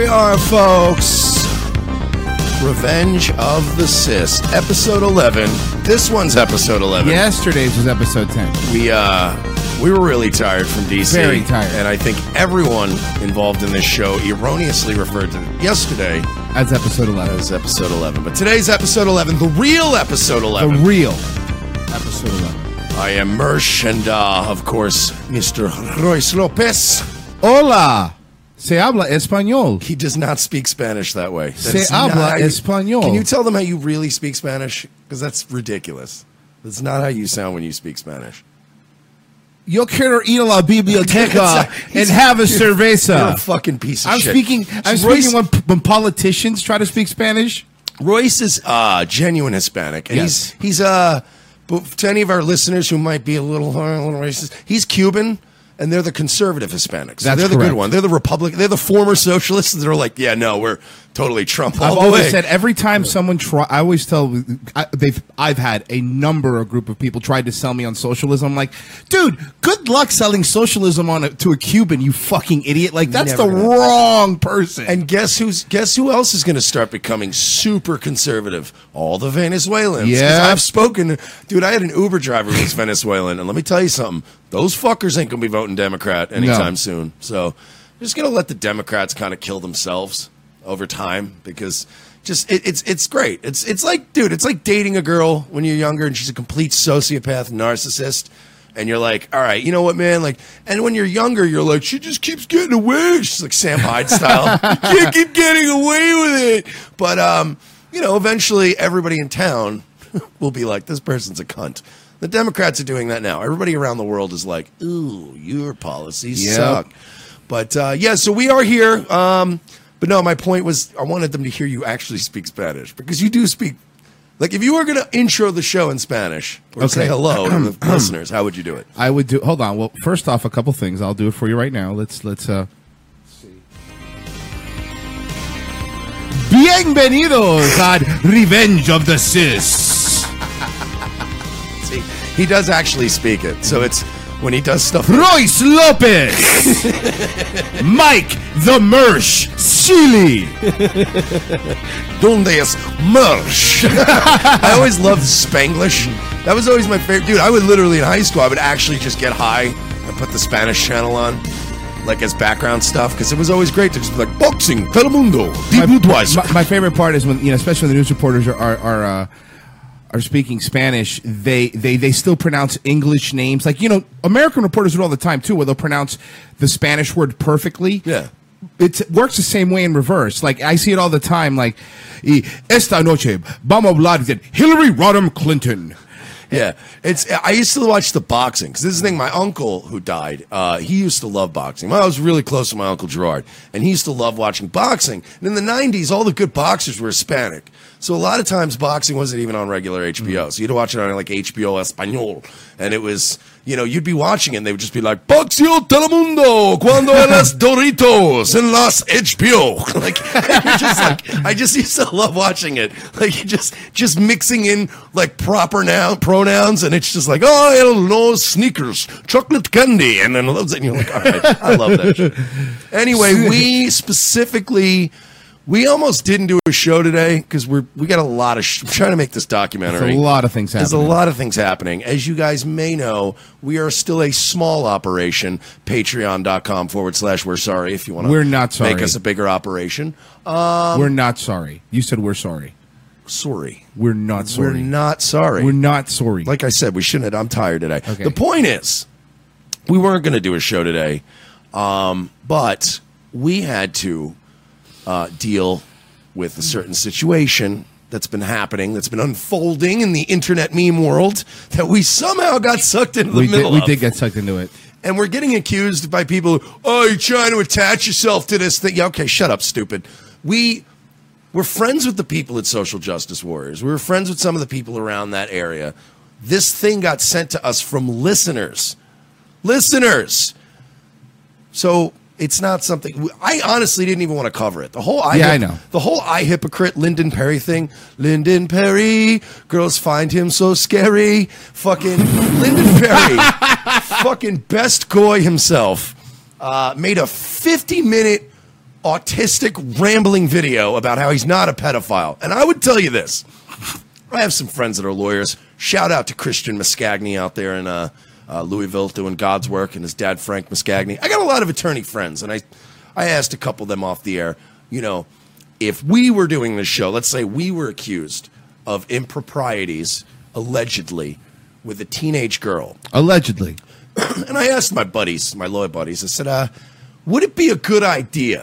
are, folks. Revenge of the Cis, episode 11. This one's episode 11. Yesterday's was episode 10. We were really tired from DC. Very tired. And I think everyone involved in this show erroneously referred to yesterday As episode 11. as episode 11. But today's episode 11, the real episode 11. The real episode 11. I am Mersh, and of course, Mr. Royce Lopez. Hola. Se habla español. He does not speak Spanish that way. Se habla español. Can you tell them how you really speak Spanish? Because that's ridiculous. That's not how you sound when you speak Spanish. Yo quiero ir a la biblioteca and have a cerveza. You're a fucking piece of I'm shit. speaking Royce, when politicians try to speak Spanish. Royce is genuine Hispanic. And Yes. he's to any of our listeners who might be a little racist, he's Cuban. And they're the conservative Hispanics. So That's they're the correct. good one. They're the Republican. They're the former socialists that are like, yeah, no, we're totally Trump all I've the always way. said every time someone I always tell I've had a group of people tried to sell me on socialism. I'm like, dude, good luck selling socialism to a Cuban, you fucking idiot. Like that's Never the gonna- wrong person. And guess who else is going to start becoming super conservative? All the Venezuelans. 'Cause Yeah. I've spoken, dude. I had an Uber driver who was Venezuelan, and let me tell you something. Those fuckers ain't going to be voting Democrat anytime soon. So, I'm just going to let the Democrats kind of kill themselves over time because it's great. It's like, dude, it's like dating a girl when you're younger and she's a complete sociopath, narcissist. And you're like, all right, you know what, man? Like, and when you're younger, you're like, she just keeps getting away. She's like Sam Hyde style. You can't keep getting away with it. But, eventually everybody in town will be like, this person's a cunt. The Democrats are doing that now. Everybody around the world is like, ooh, your policies suck. But, so we are here. But no, my point was I wanted them to hear you actually speak Spanish because you do speak. Like, if you were going to intro the show in Spanish or say hello to the listeners, how would you do it? I would do. Hold on. Well, first off, a couple things. I'll do it for you right now. Let's see. Bienvenidos a Revenge of the Cis. See, he does actually speak it. So it's when he does stuff. Royce Lopez. Mike the Mersh Chile. Donde es Mersh? I always loved Spanglish. That was always my favorite. Dude, I would literally, in high school, I would actually just get high and put the Spanish channel on, like as background stuff, because it was always great to just be like, boxing, Telemundo, My favorite part is when, especially when the news reporters are speaking Spanish, they still pronounce English names. Like, American reporters do it all the time, too, where they'll pronounce the Spanish word perfectly. Yeah. It works the same way in reverse. Like, I see it all the time. Like, esta noche vamos a hablar de Hillary Rodham Clinton. Yeah, I used to watch the boxing because this is the thing. My uncle who died, he used to love boxing. I was really close to my uncle Gerard, and he used to love watching boxing. And in the '90s, all the good boxers were Hispanic, so a lot of times boxing wasn't even on regular HBO. So you'd watch it on like HBO Español, and it was, you'd be watching it, and they would just be like, "Boxeo Telemundo cuando las Doritos en las HBO." Like, you're just like, I just used to love watching it, like just mixing in like proper pronouns, and it's just like, oh, hell no, sneakers, chocolate candy, and then you're like, all right, I love that shit. Anyway, we almost didn't do a show today because we got a lot of I'm trying to make this documentary. There's a lot of things happening. There's a lot of things happening. As you guys may know, we are still a small operation. Patreon.com/we're sorry if you want to. We're not sorry. Make us a bigger operation. We're not sorry. You said we're sorry. Sorry. We're not sorry. We're not sorry. We're not sorry. Like I said, we shouldn't. I'm tired today. Okay. The point is, we weren't going to do a show today, but we had to deal with a certain situation that's been happening, that's been unfolding in the internet meme world that we somehow got sucked into the middle of. We did get sucked into it. And we're getting accused by people, oh, you're trying to attach yourself to this thing. Yeah, okay, shut up, stupid. We're friends with the people at Social Justice Warriors. We were friends with some of the people around that area. This thing got sent to us from listeners. So it's not something I honestly didn't even want to cover it. The whole I know. The whole I hypocrite Lyndon Perry thing. Lyndon Perry, girls find him so scary. Fucking Lyndon Perry, fucking best goy himself, made a 50-minute autistic rambling video about how he's not a pedophile. And I would tell you this. I have some friends that are lawyers. Shout out to Christian Muscagni out there in Louisville doing God's work, and his dad, Frank Muscagni. I got a lot of attorney friends, and I asked a couple of them off the air, you know, if we were doing this show, let's say we were accused of improprieties, allegedly, with a teenage girl. Allegedly. And I asked my buddies, my lawyer buddies, I said, would it be a good idea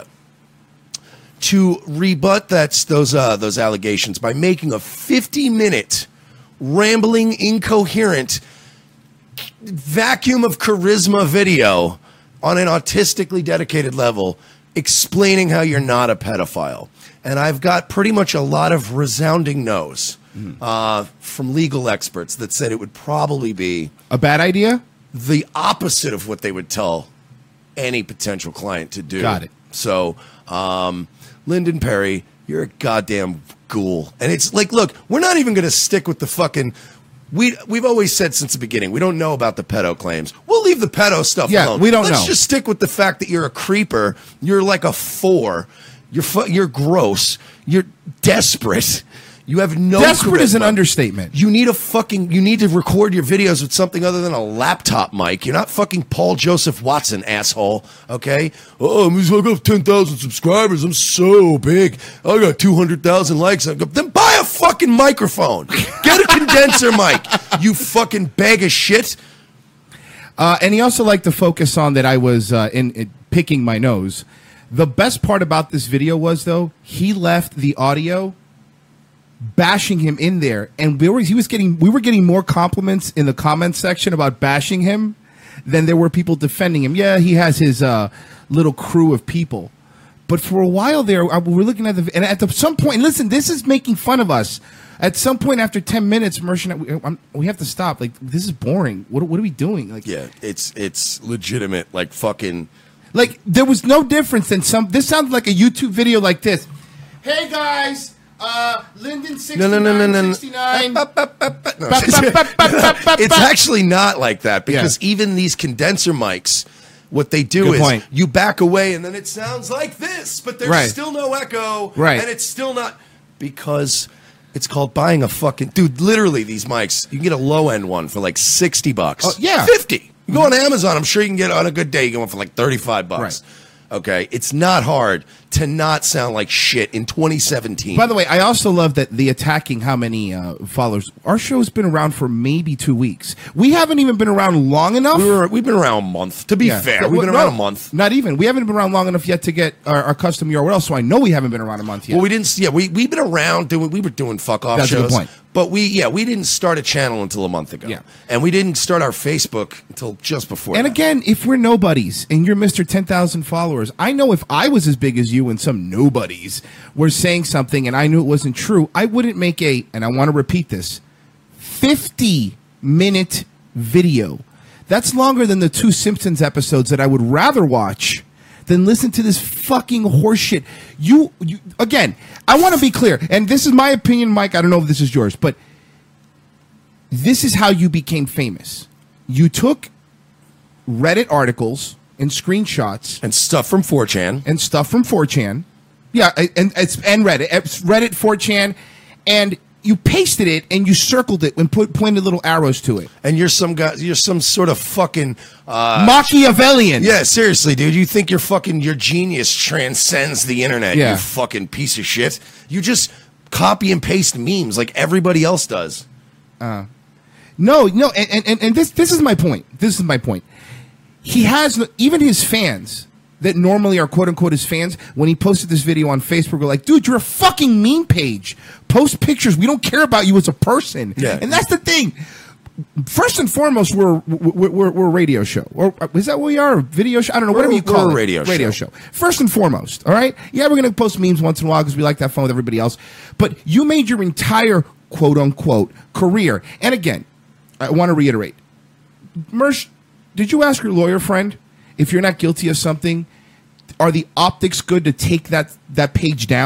to rebut those allegations by making a 50-minute rambling, incoherent vacuum of charisma video on an autistically dedicated level explaining how you're not a pedophile? And I've got pretty much a lot of resounding no's from legal experts that said it would probably be a bad idea, the opposite of what they would tell any potential client to do. Got it. So, Lyndon Perry, you're a goddamn ghoul. And it's like, look, we're not even going to stick with the fucking... We've always said since the beginning, we don't know about the pedo claims. We'll leave the pedo stuff alone. We don't know. Let's just stick with the fact that you're a creeper. You're like a 4. You're gross. You're desperate. You have no Desperate charisma. is an understatement. You need to record your videos with something other than a laptop mic. You're not fucking Paul Joseph Watson, asshole. Okay? Oh, I got 10,000 subscribers. I'm so big. I got 200,000 likes. Then buy a fucking microphone. Get a condenser mic. You fucking bag of shit. And he also liked to focus on that I was in picking my nose. The best part about this video was, though, he left the audio bashing him in there, and we were getting more compliments in the comments section about bashing him than there were people defending him. Yeah, he has his little crew of people, but for a while there, we're looking at and at some point, listen, this is making fun of us. At some point, after 10 minutes, Merchant, we have to stop. Like, this is boring. What are we doing? Like, yeah, it's legitimate. Like fucking, like there was no difference than some. This sounds like a YouTube video like this. Hey guys. Lyndon 69, 69. It's actually not like that, because even these condenser mics, what they do is you back away and then it sounds like this, but there's still no echo, and it's still not, because it's called buying a fucking dude. Literally, these mics, you can get a low end one for like $60. Yeah, 50. You go on Amazon, I'm sure you can get on a good day. You get one for like $35. Right. Okay, it's not hard to not sound like shit in 2017. By the way, I also love that the attacking how many followers. Our show's been around for maybe 2 weeks. We haven't even been around long enough. We've been around a month. To be fair, we've been around a month. Not even. We haven't been around long enough yet to get our custom URL. So I know we haven't been around a month yet. Well, we didn't. Yeah, we've been around doing. We were doing fuck off shows. That's a good point. But we didn't start a channel until a month ago. Yeah. And we didn't start our Facebook until just before. And again, if we're nobodies and you're Mr. 10,000 followers, I know if I was as big as you and some nobodies were saying something and I knew it wasn't true, I wouldn't make and I want to repeat this, 50-minute video. That's longer than the 2 Simpsons episodes that I would rather watch than listen to this fucking horseshit. You again, I want to be clear, and this is my opinion, Mike. I don't know if this is yours, but this is how you became famous. You took Reddit articles and screenshots and stuff from 4chan. Yeah, and Reddit, 4chan, and you pasted it and you circled it and pointed little arrows to it. And you're some guy. You're some sort of fucking Machiavellian. Yeah, seriously, dude. You think your genius transcends the internet? Yeah. You fucking piece of shit. You just copy and paste memes like everybody else does. No, and this is my point. This is my point. He has even his fans that normally are quote unquote his fans. When he posted this video on Facebook, we're like, dude, you're a fucking meme page. Post pictures. We don't care about you as a person. Yeah. And that's the thing. First and foremost, we're a radio show. Or is that what we are? A video show? I don't know. Whatever you call it. Radio show. First and foremost. All right. Yeah, we're going to post memes once in a while because we like that fun with everybody else. But you made your entire quote unquote career. And again, I want to reiterate. Mersh, did you ask your lawyer friend if you're not guilty of something, are the optics good to take that page down?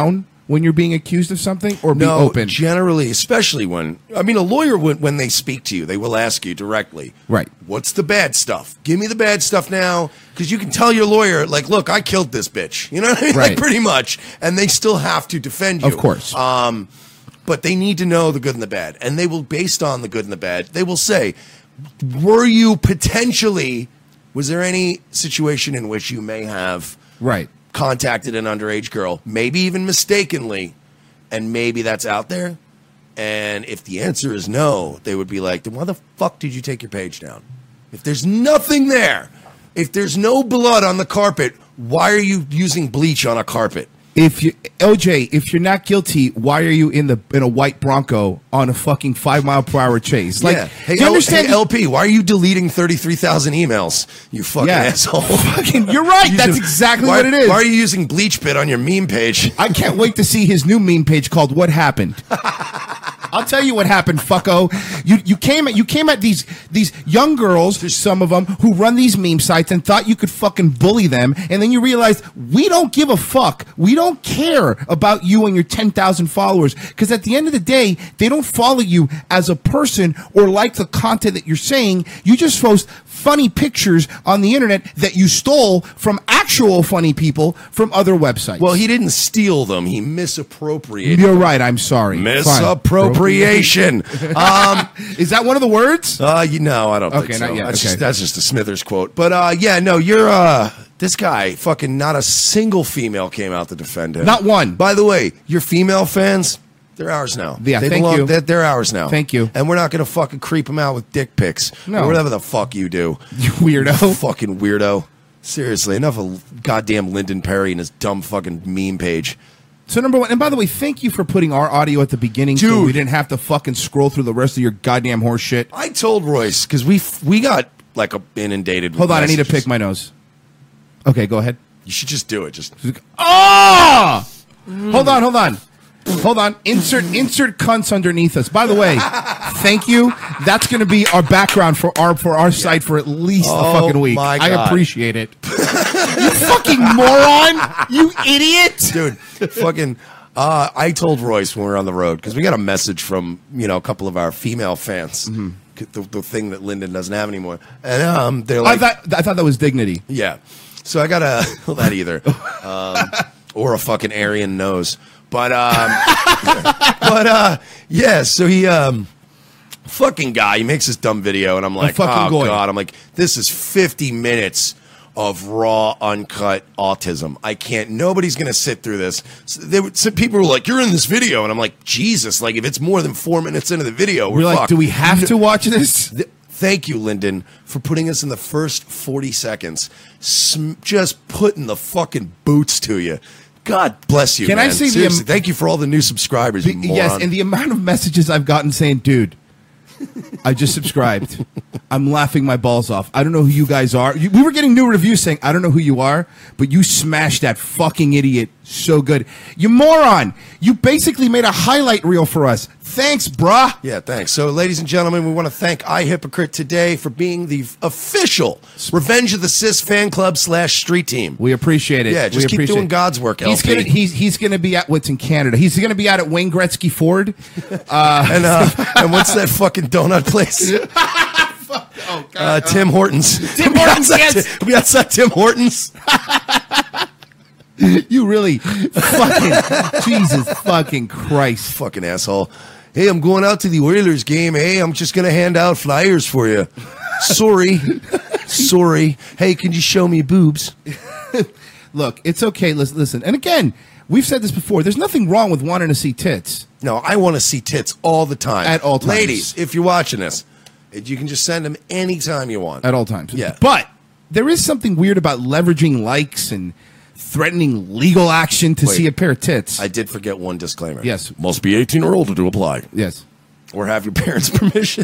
when you're being accused of something, or be open? Generally, especially when a lawyer, when they speak to you, they will ask you directly, right? What's the bad stuff? Give me the bad stuff now, because you can tell your lawyer, like, look, I killed this bitch. You know what I mean? Right. Like, pretty much, and they still have to defend you, of course. But they need to know the good and the bad, and they will, based on the good and the bad, they will say, were you potentially? Was there any situation in which you may have contacted an underage girl, maybe even mistakenly, and maybe that's out there? And if the answer is no, they would be like, then why the fuck did you take your page down? If there's nothing there, if there's no blood on the carpet, why are you using bleach on a carpet? If you're not guilty, why are you in a white Bronco on a fucking 5-mile-per-hour chase? Like, Hey, do you understand? Hey, LP, why are you deleting 33,000 emails? You fucking asshole. You're right. That's exactly what it is. Why are you using bleach bit on your meme page? I can't wait to see his new meme page called "What Happened." I'll tell you what happened, fucko. You came at these young girls, there's some of them, who run these meme sites and thought you could fucking bully them, and then you realized we don't give a fuck. We don't care about you and your 10,000 followers, because at the end of the day, they don't follow you as a person or like the content that you're saying. You just post funny pictures on the internet that you stole from actual funny people from other websites. Well, he didn't steal them. He misappropriated You're right. I'm sorry. Misappropriation. Is that one of the words? No, I don't think so. Not yet. That's just a Smithers quote. But you're this guy, fucking not a single female came out to defend him. Not one. By the way, your female fans, they're ours now. Yeah, thank you. They're ours now. Thank you. And we're not going to fucking creep them out with dick pics. No. Or whatever the fuck you do. You weirdo. You fucking weirdo. Seriously, enough of goddamn Lyndon Perry and his dumb fucking meme page. So number one, and by the way, thank you for putting our audio at the beginning, Dude. so we didn't have to fucking scroll through the rest of your goddamn horse shit. I told Royce, because we got like inundated with Hold on, messages. I need to pick my nose. Okay, go ahead. You should just do it. Hold on. Insert cunts underneath us. By the way, thank you. That's going to be our background for our site for at least a fucking week. My God. I appreciate it. You fucking moron! You idiot! Dude, fucking. I told Royce when we were on the road, because we got a message from a couple of our female fans. Mm-hmm. The thing that Lyndon doesn't have anymore, and they're like, I thought that was dignity. Yeah. So I got that either, or a fucking Aryan nose. But yeah. So he fucking guy, he makes this dumb video, and I'm like, God, I'm like, this is 50 minutes of raw, uncut autism. I can't. Nobody's gonna sit through this. So people were like, "You're in this video," and I'm like, Jesus! Like, if it's more than 4 minutes into the video, we're like, fucked. do we have to watch this? Thank you, Lyndon, for putting us in the first 40 seconds. Just putting the fucking boots to you. God bless you, Can man. I say seriously, thank you for all the new subscribers, you moron. Yes, and the amount of messages I've gotten saying, dude, I just subscribed. I'm laughing my balls off. I don't know who you guys are. We were getting new reviews saying, I don't know who you are, but you smashed that fucking idiot so good. You moron. You basically made a highlight reel for us. Thanks, bruh. Yeah, thanks. So, ladies and gentlemen, we want to thank iHypocrite today for being the official Revenge of the Cis fan club / street team. We appreciate it. Yeah, just keep doing God's work, LP. He's gonna be at what's in Canada. He's gonna be out at Wayne Gretzky Ford. And what's that fucking donut place? Oh, God. Tim Hortons. Tim Hortons, yes. We outside Tim Hortons. You really fucking Jesus fucking Christ. Fucking asshole. Hey, I'm going out to the Oilers game. Hey, I'm just going to hand out flyers for you. Sorry. Hey, can you show me boobs? Look, it's okay. Listen. And again, we've said this before. There's nothing wrong with wanting to see tits. No, I want to see tits all the time. At all times. Ladies, if you're watching this, you can just send them anytime you want. At all times. Yeah. But there is something weird about leveraging likes and threatening legal action to see a pair of tits. I did forget one disclaimer. Yes. Must be 18 or older to apply. Yes. Or have your parents' permission.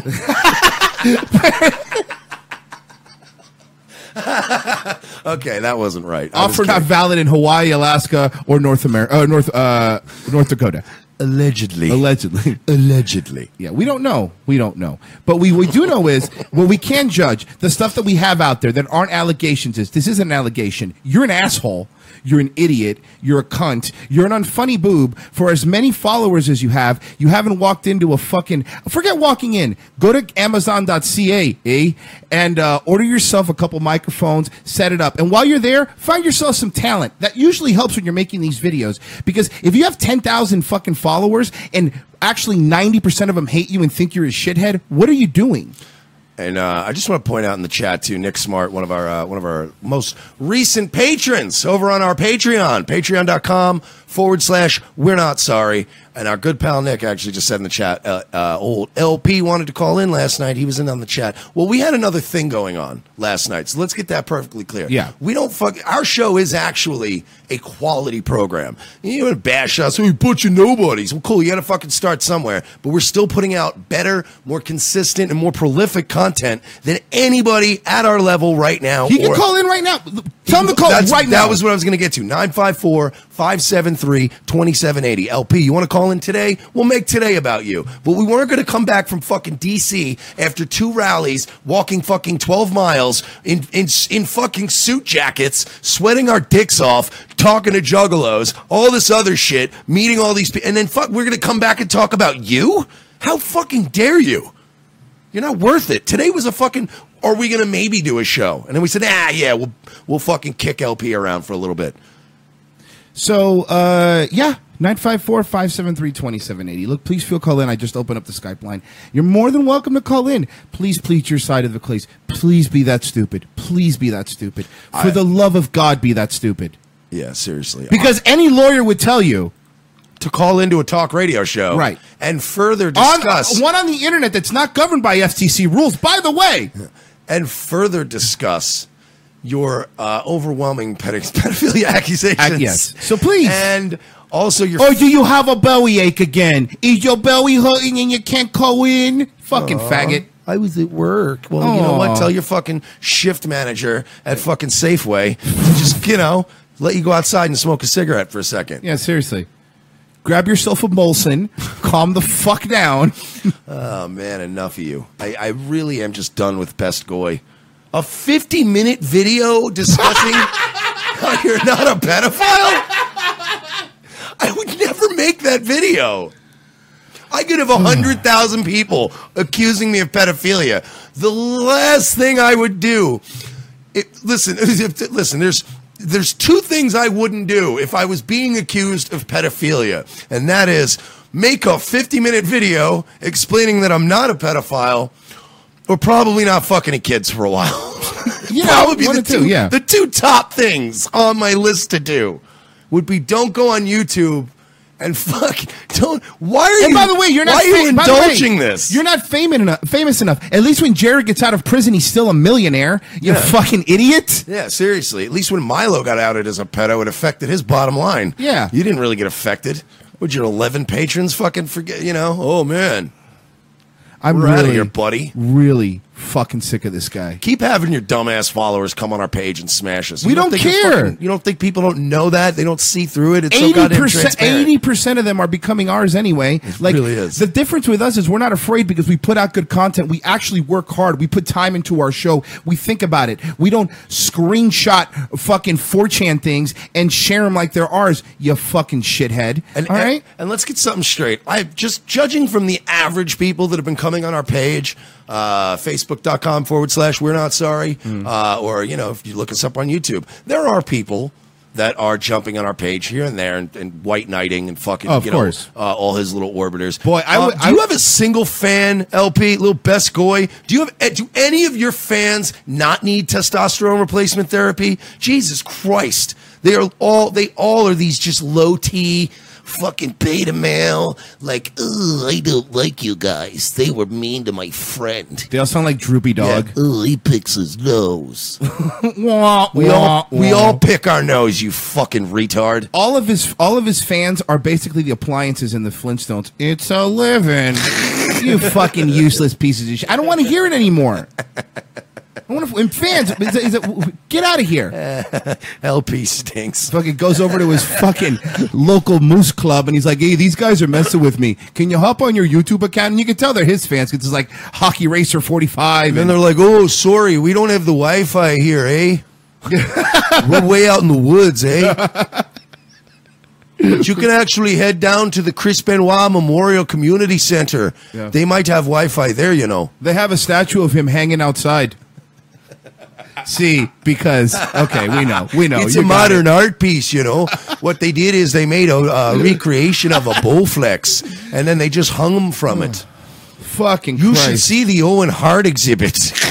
Okay, that wasn't right. Offer not valid in Hawaii, Alaska, or North Dakota. Allegedly. Allegedly. Yeah, we don't know. We don't know. But we do know is, what we can judge, the stuff that we have out there that aren't allegations is, this isn't an allegation. You're an asshole. You're an idiot. You're a cunt. You're an unfunny boob. For as many followers as you haven't walked into a fucking... Forget walking in. Go to Amazon.ca, and order yourself a couple microphones, set it up. And while you're there, find yourself some talent. That usually helps when you're making these videos. Because if you have 10,000 fucking followers and actually 90% of them hate you and think you're a shithead, what are you doing? And I just want to point out in the chat too, Nick Smart, one of our most recent patrons over on our Patreon, patreon.com/We're Not Sorry. And our good pal Nick actually just said in the chat, old LP wanted to call in last night. He was in on the chat. Well, we had another thing going on last night, so let's get that perfectly clear. Yeah. We don't our show is actually a quality program. You want to bash us, we bunch of nobodies. Well, cool, you got to fucking start somewhere. But we're still putting out better, more consistent, and more prolific content than anybody at our level right now. He can call in right now. Tell him to call right now. That was what I was going to get to. 954-573-2780. LP, you want to call in today? We'll make today about you. But we weren't going to come back from fucking D.C. after 2 rallies, walking fucking 12 miles in fucking suit jackets, sweating our dicks off, talking to juggalos, all this other shit, meeting all these people, and then we're going to come back and talk about you? How fucking dare you? You're not worth it. Today was a fucking... Are we going to maybe do a show? And then we said, yeah, we'll fucking kick LP around for a little bit. So, 954-573-2780. Look, please feel call in. I just opened up the Skype line. You're more than welcome to call in. Please plead your side of the case. Please be that stupid. Please be that stupid. For the love of God, be that stupid. Yeah, seriously. Because any lawyer would tell you to call into a talk radio show, right, and further discuss one on the internet that's not governed by FTC rules, by the way, and further discuss your overwhelming pedophilia accusations. Yes, so please, and also your. Or do you have a belly ache again? Is your belly hurting and you can't call in? Fucking faggot. I was at work. Well, you know what? Tell your fucking shift manager at fucking Safeway to just, let you go outside and smoke a cigarette for a second. Yeah, seriously. Grab yourself a Molson, calm the fuck down. Oh, man, enough of you. I really am just done with Best Goy. A 50-minute video discussing how you're not a pedophile? I would never make that video. I could have 100,000 people accusing me of pedophilia. The last thing I would do... Listen, there's 2 things I wouldn't do if I was being accused of pedophilia, and that is make a 50-minute video explaining that I'm not a pedophile, or probably not fucking any kids for a while. Probably the 2 top things on my list to do would be don't go on YouTube and why are you? And by the way, you're not. Why are you indulging this? You're not famous enough. At least when Jared gets out of prison, he's still a millionaire. You fucking idiot. Yeah, seriously. At least when Milo got outed as a pedo, it affected his bottom line. Yeah, you didn't really get affected. Would your 11 patrons fucking forget? Oh man, We're out of here, buddy. Really fucking sick of this guy. Keep having your dumbass followers come on our page and smash us. We don't care. You don't think people don't know that? They don't see through it? It's 80%, so goddamn transparent. 80% of them are becoming ours anyway. It really is. The difference with us is we're not afraid because we put out good content. We actually work hard. We put time into our show. We think about it. We don't screenshot fucking 4chan things and share them like they're ours, you fucking shithead. All right? And let's get something straight. Just judging from the average people that have been coming on our page, Facebook.com/We're Not Sorry, or if you look us up on YouTube, there are people that are jumping on our page here and there and white knighting and fucking, all his little orbiters. Boy, do you have a single fan, LP, little Best Goy? Do any of your fans not need testosterone replacement therapy? Jesus Christ. They all are these just low T fucking beta male, like, I don't like you guys. They were mean to my friend. They all sound like Droopy Dog. Yeah. He picks his nose. we all pick our nose, you fucking retard. All of his fans are basically the appliances in the Flintstones. It's a living. You fucking useless pieces of shit. I don't want to hear it anymore. I wonder if fans, get out of here. LP stinks. Fucking goes over to his fucking local moose club and he's like, hey, these guys are messing with me. Can you hop on your YouTube account? And you can tell they're his fans because it's like Hockey Racer 45. And they're like, oh, sorry, we don't have the Wi-Fi here, eh? We're way out in the woods, eh? But you can actually head down to the Chris Benoit Memorial Community Center. Yeah. They might have Wi-Fi there, you know. They have a statue of him hanging outside. See, because, okay, we know. It's a modern art piece, you know. What they did is they made a recreation of a Bowflex, and then they just hung him from it. Fucking You Christ. should see the Owen Hart exhibit.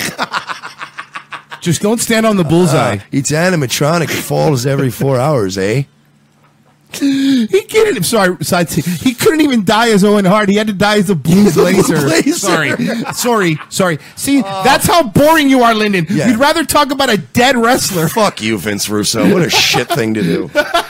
Just don't stand on the bullseye. It's animatronic. It falls every 4 hours, eh? He couldn't. Sorry, he couldn't even die as Owen Hart. He had to die as a Blue Blazer. Sorry. See, that's how boring you are, Lyndon. Yeah. You'd rather talk about a dead wrestler. Fuck you, Vince Russo. What a shit thing to do.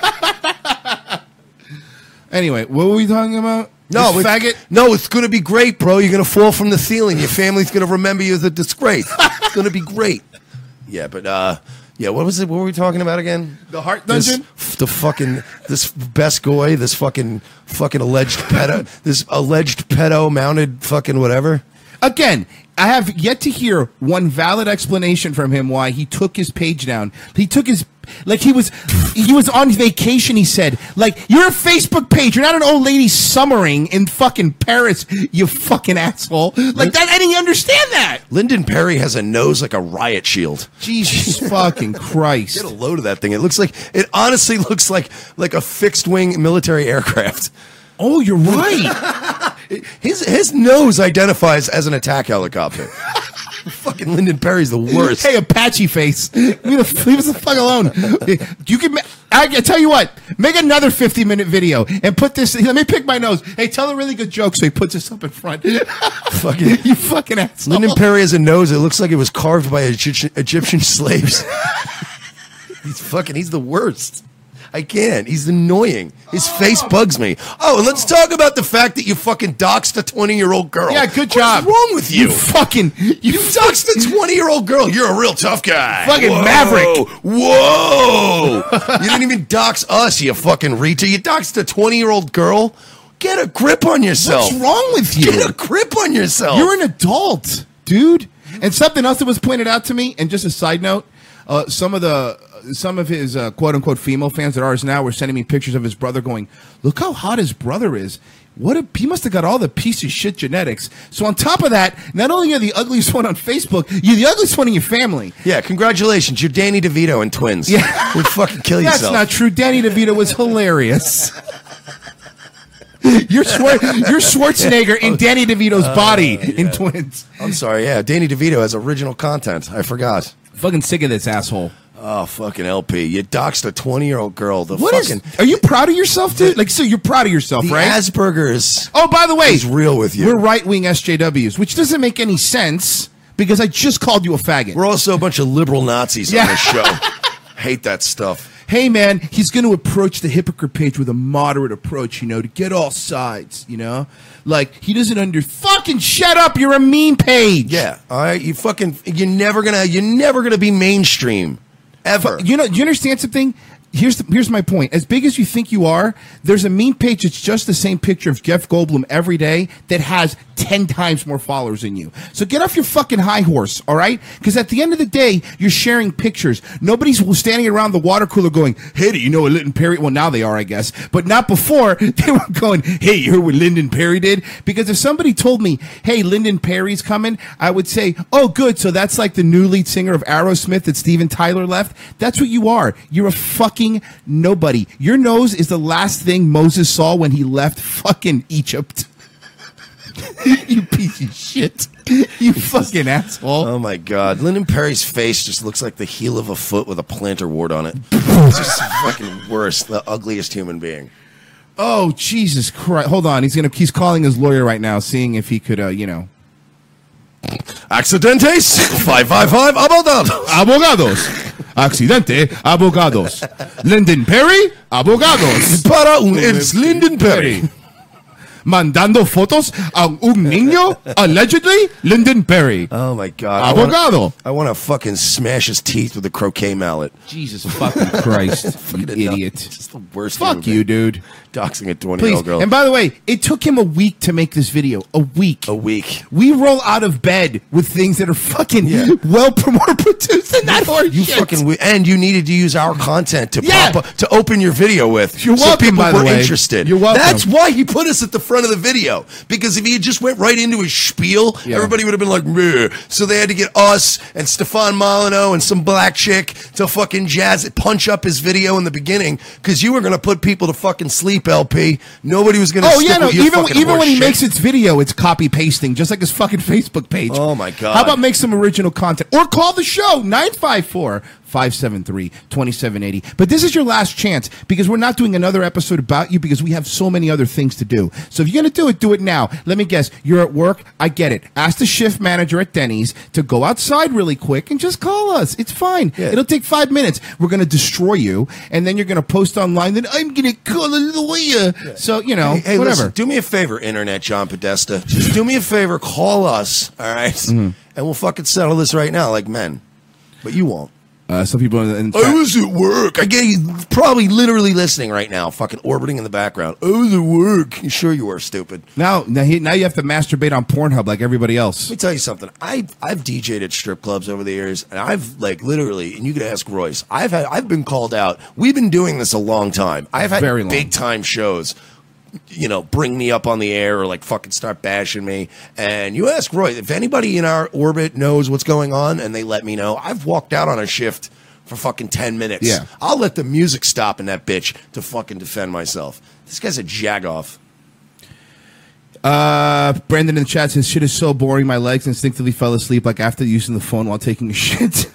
Anyway, what were we talking about? Faggot. No, it's going to be great, bro. You're going to fall from the ceiling. Your family's going to remember you as a disgrace. It's going to be great. Yeah, but yeah, what was it? What were we talking about again? The Heart Dungeon? This best goy, this fucking alleged pedo, this alleged pedo mounted fucking whatever. Again, I have yet to hear one valid explanation from him why he took his page down. He took his, like he was on vacation, he said. Like, you're a Facebook page. You're not an old lady summering in fucking Paris, you fucking asshole. Like, that, I didn't understand that. Lyndon Perry has a nose like a riot shield. Jesus fucking Christ. Get a load of that thing. It honestly looks like a fixed wing military aircraft. Oh, you're right. His nose identifies as an attack helicopter. Fucking Lyndon Perry's the worst. Hey, Apache face. Leave us the fuck alone. You can. I tell you what. Make another 50-minute video and put this. Let me pick my nose. Hey, tell a really good joke. So he puts this up in front. Fucking you fucking asshole. Lyndon Perry has a nose. It looks like it was carved by Egyptian slaves. He's the worst. I can't. He's annoying. His face bugs me. Oh, and let's talk about the fact that you fucking doxed a 20-year-old girl. Yeah, good job. What's wrong with you? You doxed a 20-year-old girl. You're a real tough guy. Fucking maverick. Whoa. You didn't even dox us, you fucking retard. You doxed a 20-year-old girl. Get a grip on yourself. What's wrong with you? Get a grip on yourself. You're an adult, dude. And something else that was pointed out to me, and just a side note, some of his quote-unquote female fans that are ours now were sending me pictures of his brother going, look how hot his brother is. He must have got all the piece of shit genetics. So on top of that, not only are you the ugliest one on Facebook, you're the ugliest one in your family. Yeah, congratulations. You're Danny DeVito and twins. Yeah. Would fucking kill yourself. That's not true. Danny DeVito was hilarious. You're Schwarzenegger in Danny DeVito's body in Twins. I'm sorry, yeah. Danny DeVito has original content. I forgot. Fucking sick of this asshole. Oh, fucking LP. You doxed a 20-year-old girl. Are you proud of yourself, dude? Like, so you're proud of yourself, right? Asperger's. Oh, by the way. Is real with you. We're right-wing SJWs, which doesn't make any sense because I just called you a faggot. We're also a bunch of liberal Nazis on this show. Hate that stuff. Hey, man, he's going to approach the hypocrite page with a moderate approach, to get all sides, Like, he doesn't fucking shut up, you're a meme page. Yeah, all right, you're never gonna be mainstream. Ever. Do you understand something? Here's my point. As big as you think you are, there's a meme page that's just the same picture of Jeff Goldblum every day that has 10 times more followers than you. So get off your fucking high horse, all right? Because at the end of the day, you're sharing pictures. Nobody's standing around the water cooler going, hey, do you know what Lyndon Perry... Well, now they are, I guess. But not before. They were going, hey, you heard what Lyndon Perry did? Because if somebody told me, hey, Lyndon Perry's coming, I would say, oh, good, so that's like the new lead singer of Aerosmith that Steven Tyler left? That's what you are. You're a fucking nobody. Your nose is the last thing Moses saw when he left fucking Egypt. You piece of shit. You fucking asshole. Oh my God. Lyndon Perry's face just looks like the heel of a foot with a plantar wart on it. It's just fucking worse. The ugliest human being. Oh, Jesus Christ. Hold on. He's calling his lawyer right now, seeing if he could, Accidentes 555 abogados. Accidente abogados. Lyndon Perry abogados. It's Lyndon Perry. mandando fotos a un niño, allegedly, Lyndon Perry. Oh my God. Abogado. I want to fucking smash his teeth with a croquet mallet. Jesus fucking Christ, you idiot. Just the worst. Fuck you, dude. Doxing a 20-year-old girl. And by the way, it took him a week to make this video. A week. A week. We roll out of bed with things that are fucking well more produced than that horse You shit. fucking and you needed to use our content to Yeah. pop up, to open your video with. You're welcome, so people by the were way. interested. You're welcome. That's why he put us at the front of the video. Because if he had just went right into his spiel, everybody would have been like, meh. So they had to get us and Stefan Molyneux and some black chick to fucking punch up his video in the beginning because you were going to put people to fucking sleep, LP. Nobody was going to. Oh yeah, no. Even when he shit. makes its video, it's copy pasting, just like his fucking Facebook page. Oh my God. How about make some original content or call the show 954-573-2780. But this is your last chance because we're not doing another episode about you because we have so many other things to do. So if you're gonna do it now. Let me guess. You're at work. I get it. Ask the shift manager at Denny's to go outside really quick and just call us. It's fine. Yeah. It'll take 5 minutes. We're gonna destroy you, and then you're gonna post online that I'm gonna call a lawyer. Yeah. So you know, hey, whatever. Listen, do me a favor, Internet John Podesta. Just do me a favor. Call us, all right, and we'll fucking settle this right now, like men. But you won't. Some people in I was at work. I get you probably literally listening right now, fucking orbiting in the background. I was at work. You sure you were, stupid? Now you have to masturbate on Pornhub like everybody else. Let me tell you something. I've DJ'd at strip clubs over the years, and I've like literally, and you could ask Royce. I've been called out. We've been doing this a long time. I've had big time shows. You know, bring me up on the air or like fucking start bashing me. And you ask Roy, if anybody in our orbit knows what's going on and they let me know, I've walked out on a shift for fucking 10 minutes. Yeah. I'll let the music stop in that bitch to fucking defend myself. This guy's a jagoff. Brandon in the chat says, shit is so boring. My legs instinctively fell asleep like after using the phone while taking a shit.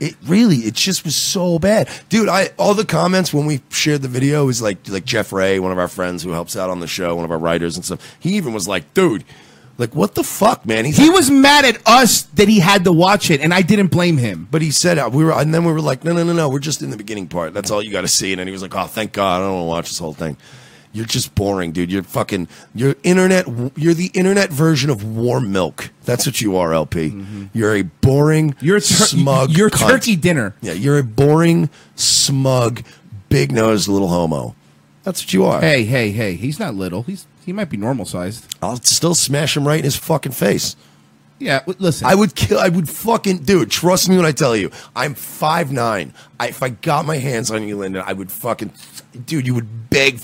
It just was so bad. Dude, all the comments when we shared the video was like Jeff Ray, one of our friends who helps out on the show, one of our writers and stuff. He even was like, dude, like, what the fuck, man? He was mad at us that he had to watch it, and I didn't blame him. But he said, and then we were like, no, we're just in the beginning part. That's all you got to see. And then he was like, oh, thank God, I don't want to watch this whole thing. You're just boring, dude. You're the internet version of warm milk. That's what you are, LP. Mm-hmm. You're a boring, smug You're cunt. turkey dinner. Yeah, you're a boring, smug, big-nosed little homo. That's what you are. Hey. He's not little. He might be normal sized. I'll still smash him right in his fucking face. Yeah, listen. I would fucking, dude, trust me when I tell you. I'm 5'9". If I got my hands on you, Lyndon, I would fucking, dude, you would beg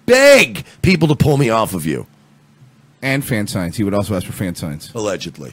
people to pull me off of you. And fan signs. He would also ask for fan signs. Allegedly.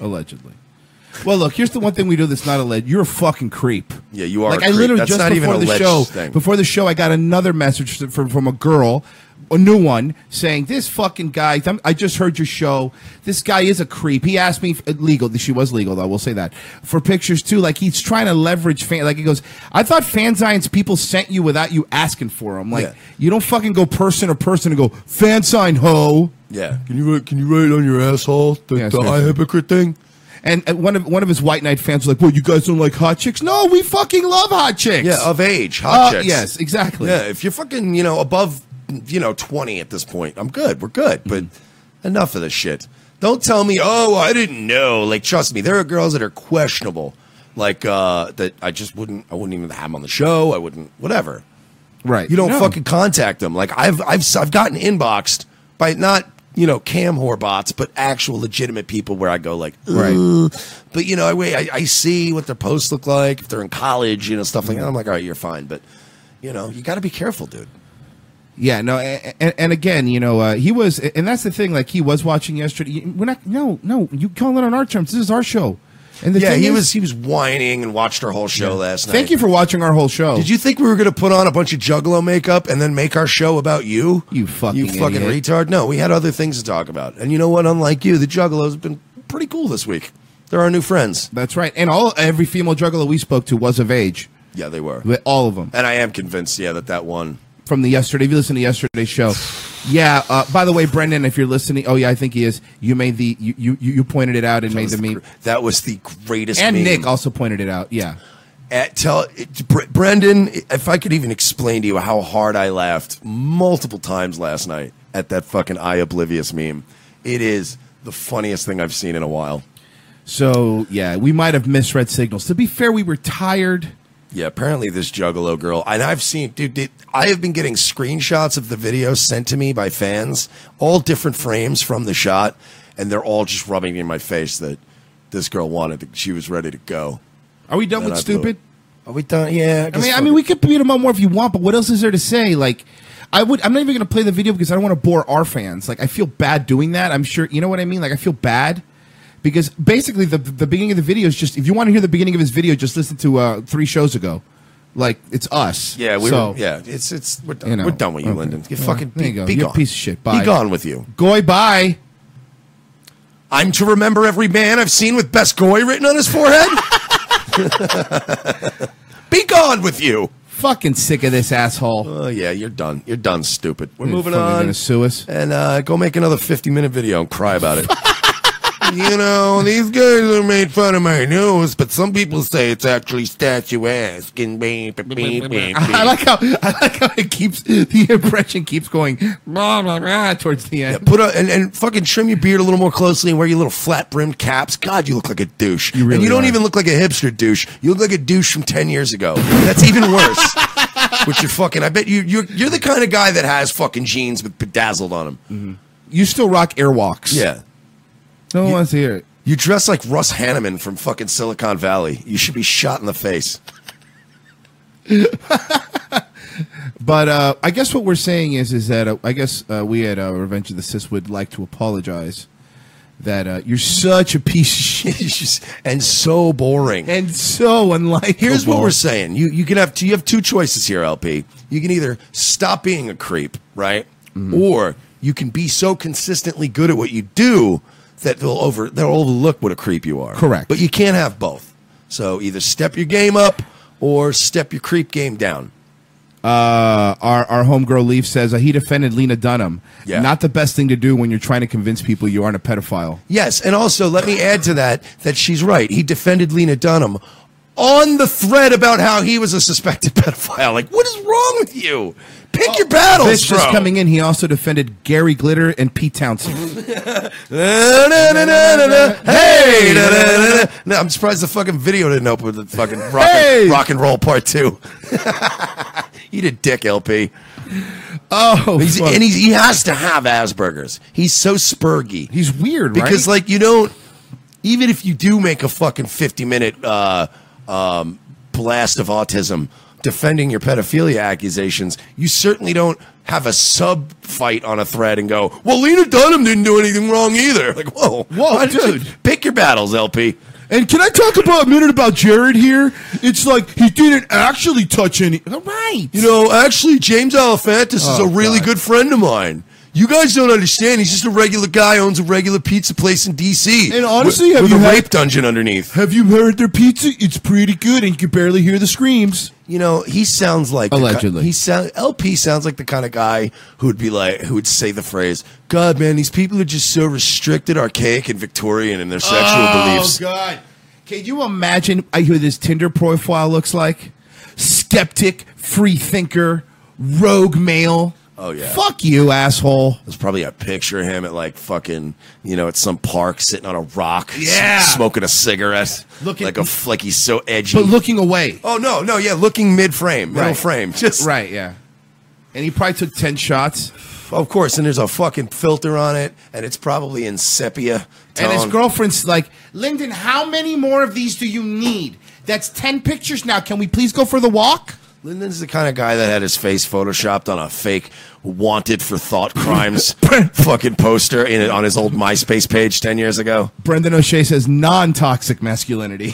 Well, look, here's the one thing we do that's not alleged. You're a fucking creep. Yeah, you are. Like, a creep. I literally that's just not before even the show, thing. before the show, I got another message from a girl, a new one, saying this fucking guy. I just heard your show. This guy is a creep. He asked me legal. She was legal though. We'll say that for pictures too. Like he's trying to leverage fan. Like he goes, I thought fansigns people sent you without you asking for them. Like you don't fucking go person to person and go fan sign ho. Yeah. Can you write on your asshole the I hypocrite thing? And one of his white knight fans was like, "Well, you guys don't like hot chicks? No, we fucking love hot chicks. Yeah, of age, hot chicks. Yes, exactly. Yeah, if you're fucking above 20 at this point, I'm good. We're good. But enough of this shit. Don't tell me, oh, I didn't know. Like, trust me, there are girls that are questionable. Like that I wouldn't even have them on the show. I wouldn't, whatever. Right. You don't fucking contact them. Like I've gotten inboxed by not cam whore bots, but actual legitimate people where I go like, right. But I see what their posts look like if they're in college, stuff like that. I'm like, all right, you're fine, but you got to be careful, dude. Yeah, no, and again, he was, and that's the thing. Like he was watching yesterday. We're not, no, you call it on our terms. This is our show. And he was whining and watched our whole show last night. Thank you for watching our whole show. Did you think we were going to put on a bunch of Juggalo makeup and then make our show about you? You fucking retard. No, we had other things to talk about. And you know what? Unlike you, the Juggalos have been pretty cool this week. They're our new friends. That's right. And every female Juggalo we spoke to was of age. Yeah, they were. All of them. And I am convinced, that one. From if you listen to yesterday's show. Yeah, by the way, Brendan, if you're listening, I think he is. You made you pointed it out and made the meme. That was the greatest and meme. Nick also pointed it out, yeah. Brendan, if I could even explain to you how hard I laughed multiple times last night. at that fucking I Oblivious meme. It is the funniest thing I've seen in a while. So, yeah, we might have misread signals. To be fair, we were tired. Yeah, apparently this Juggalo girl, and I've seen, dude, I have been getting screenshots of the video sent to me by fans, all different frames from the shot, and they're all just rubbing in my face that this girl she was ready to go. Are we done with stupid? Are we done? Yeah. I mean, we could beat them up more if you want, but what else is there to say? Like, I'm not even going to play the video because I don't want to bore our fans. Like, I feel bad doing that. I'm sure, you know what I mean? Like, I feel bad. Because basically, the beginning of the video is just, if you want to hear the beginning of his video, just listen to 3 shows ago. Like, it's us. Yeah, we're done. We're done with you, Lyndon. You fucking there you go. Be You're gone. A piece of shit. Bye. Be gone with you. Goy, bye. I'm to remember every man I've seen with Best Goy written on his forehead? Be gone with you. Fucking sick of this asshole. Oh, yeah, you're done. You're done, stupid. We're moving on. on. Gonna sue us. And go make another 50-minute video and cry about it. You know, these guys are made fun of my nose, but some people say it's actually statuesque. And I like how it keeps, the impression keeps going blah, blah, blah, towards the end. Yeah, and fucking trim your beard a little more closely and wear your little flat brimmed caps. God, you look like a douche. You really and you don't are. even look like a hipster douche. You look like a douche from 10 years ago. That's even worse. With your fucking, I bet you're the kind of guy that has fucking jeans with bedazzled on them. Mm-hmm. You still rock Airwalks. Yeah. No one wants to hear it. You dress like Russ Hanneman from fucking Silicon Valley. You should be shot in the face. But I guess what we're saying is that I guess we at Revenge of the Sis would like to apologize that you're such a piece of shit and so boring and so unlikable. Here's what we're saying: you have 2 choices here, LP. You can either stop being a creep, right, or you can be so consistently good at what you do that they'll overlook what a creep you are. Correct. But you can't have both. So either step your game up or step your creep game down. Our homegirl Leaf says he defended Lena Dunham. Yeah. Not the best thing to do when you're trying to convince people you aren't a pedophile. Yes, and also let me add to that she's right. He defended Lena Dunham on the thread about how he was a suspected pedophile. Like, what is wrong with you? Pick your battles, Fish bro. just coming in. He also defended Gary Glitter and Pete Townsend. Hey! No, I'm surprised the fucking video didn't open with the fucking rock and roll part 2. Eat a dick, LP. Oh, he has to have Asperger's. He's so spurgy. He's weird, right? Because, like, you don't, even if you do make a fucking 50-minute blast of autism defending your pedophilia accusations, you certainly don't have a sub fight on a thread and go, well, Lena Dunham didn't do anything wrong either. Like, whoa, dude. Pick your battles, LP. And can I talk about a minute about Jared here? It's like he didn't actually touch any. All right. You know, actually, James Alefantis is a really good friend of mine. You guys don't understand. He's just a regular guy, owns a regular pizza place in D.C. And honestly, with a rape dungeon underneath. Have you heard their pizza? It's pretty good, and you can barely hear the screams. You know, he sounds like allegedly. LP sounds like the kind of guy who would say the phrase, "God, man, these people are just so restricted, archaic, and Victorian in their sexual beliefs." Oh God! Can you imagine who this Tinder profile looks like? Skeptic, free thinker, rogue male. Oh, yeah. Fuck you, asshole. There's probably a picture of him at like fucking, at some park sitting on a rock. Yeah. Smoking a cigarette. Like he's so edgy. But looking away. Oh, no, yeah, looking mid-frame, middle frame. Just right, yeah. And he probably took 10 shots. Of course, and there's a fucking filter on it, and it's probably in sepia tone. And his girlfriend's like, Lyndon, how many more of these do you need? That's 10 pictures now. Can we please go for the walk? Lyndon's the kind of guy that had his face photoshopped on a fake wanted for thought crimes fucking poster on his old MySpace page 10 years ago. Brendan O'Shea says non-toxic masculinity.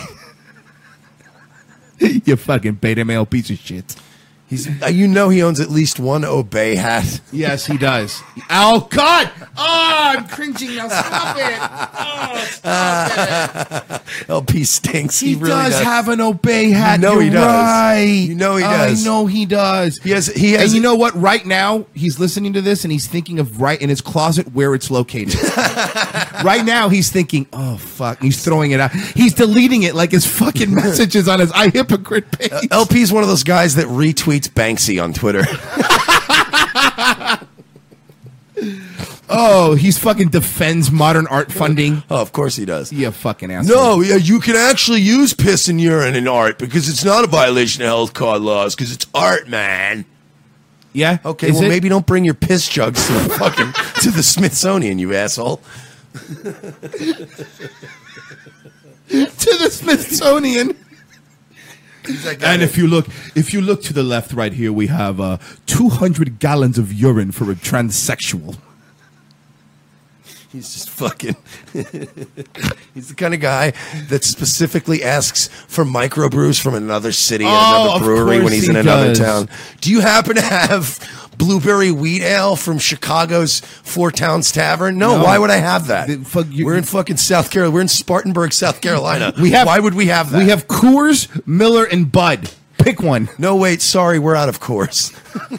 You fucking beta male piece of shit. He owns at least one Obey hat. Yes, he does. Oh, God! Oh, I'm cringing now. Stop it! Oh, stop it! LP stinks. He really does have an Obey hat. You know he does. Right. You know he does. I know he does. He has. And you know what? Right now, he's listening to this and he's thinking of right in his closet where it's located. Right now, he's thinking, oh, fuck. He's throwing it out. He's deleting it like his fucking messages on his iHypocrite page. LP's one of those guys that retweets Banksy on Twitter. Oh, he's fucking defends modern art funding. Oh, of course he does. You fucking asshole. No, yeah, you can actually use piss and urine in art because it's not a violation of health code laws because it's art, man. Yeah. Okay, well, maybe don't bring your piss jugs to the fucking to the Smithsonian, you asshole. To the Smithsonian. And if you look to the left right here, we have 200 gallons of urine for a transsexual. He's just fucking. He's the kind of guy that specifically asks for microbrews from another city and another brewery when he's in another town. Do you happen to have blueberry wheat ale from Chicago's Four Towns Tavern? No, why would I have that? We're in fucking South Carolina. We're in Spartanburg, South Carolina. Why would we have that? We have Coors, Miller, and Bud. Pick one. No, wait, sorry, we're out of Coors.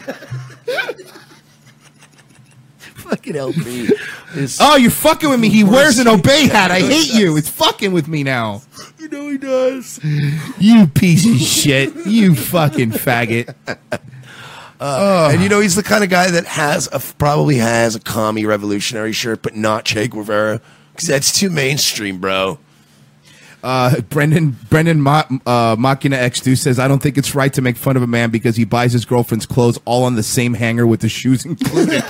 Fucking LP. Oh, you're fucking with me. He wears an Obey hat. I hate you. It's fucking with me now. You know he does. You piece of shit. You fucking faggot. And you know he's the kind of guy that probably has a commie revolutionary shirt, but not Che Guevara because that's too mainstream, bro. Brendan Machina X2 says, I don't think it's right to make fun of a man because he buys his girlfriend's clothes all on the same hanger with the shoes included.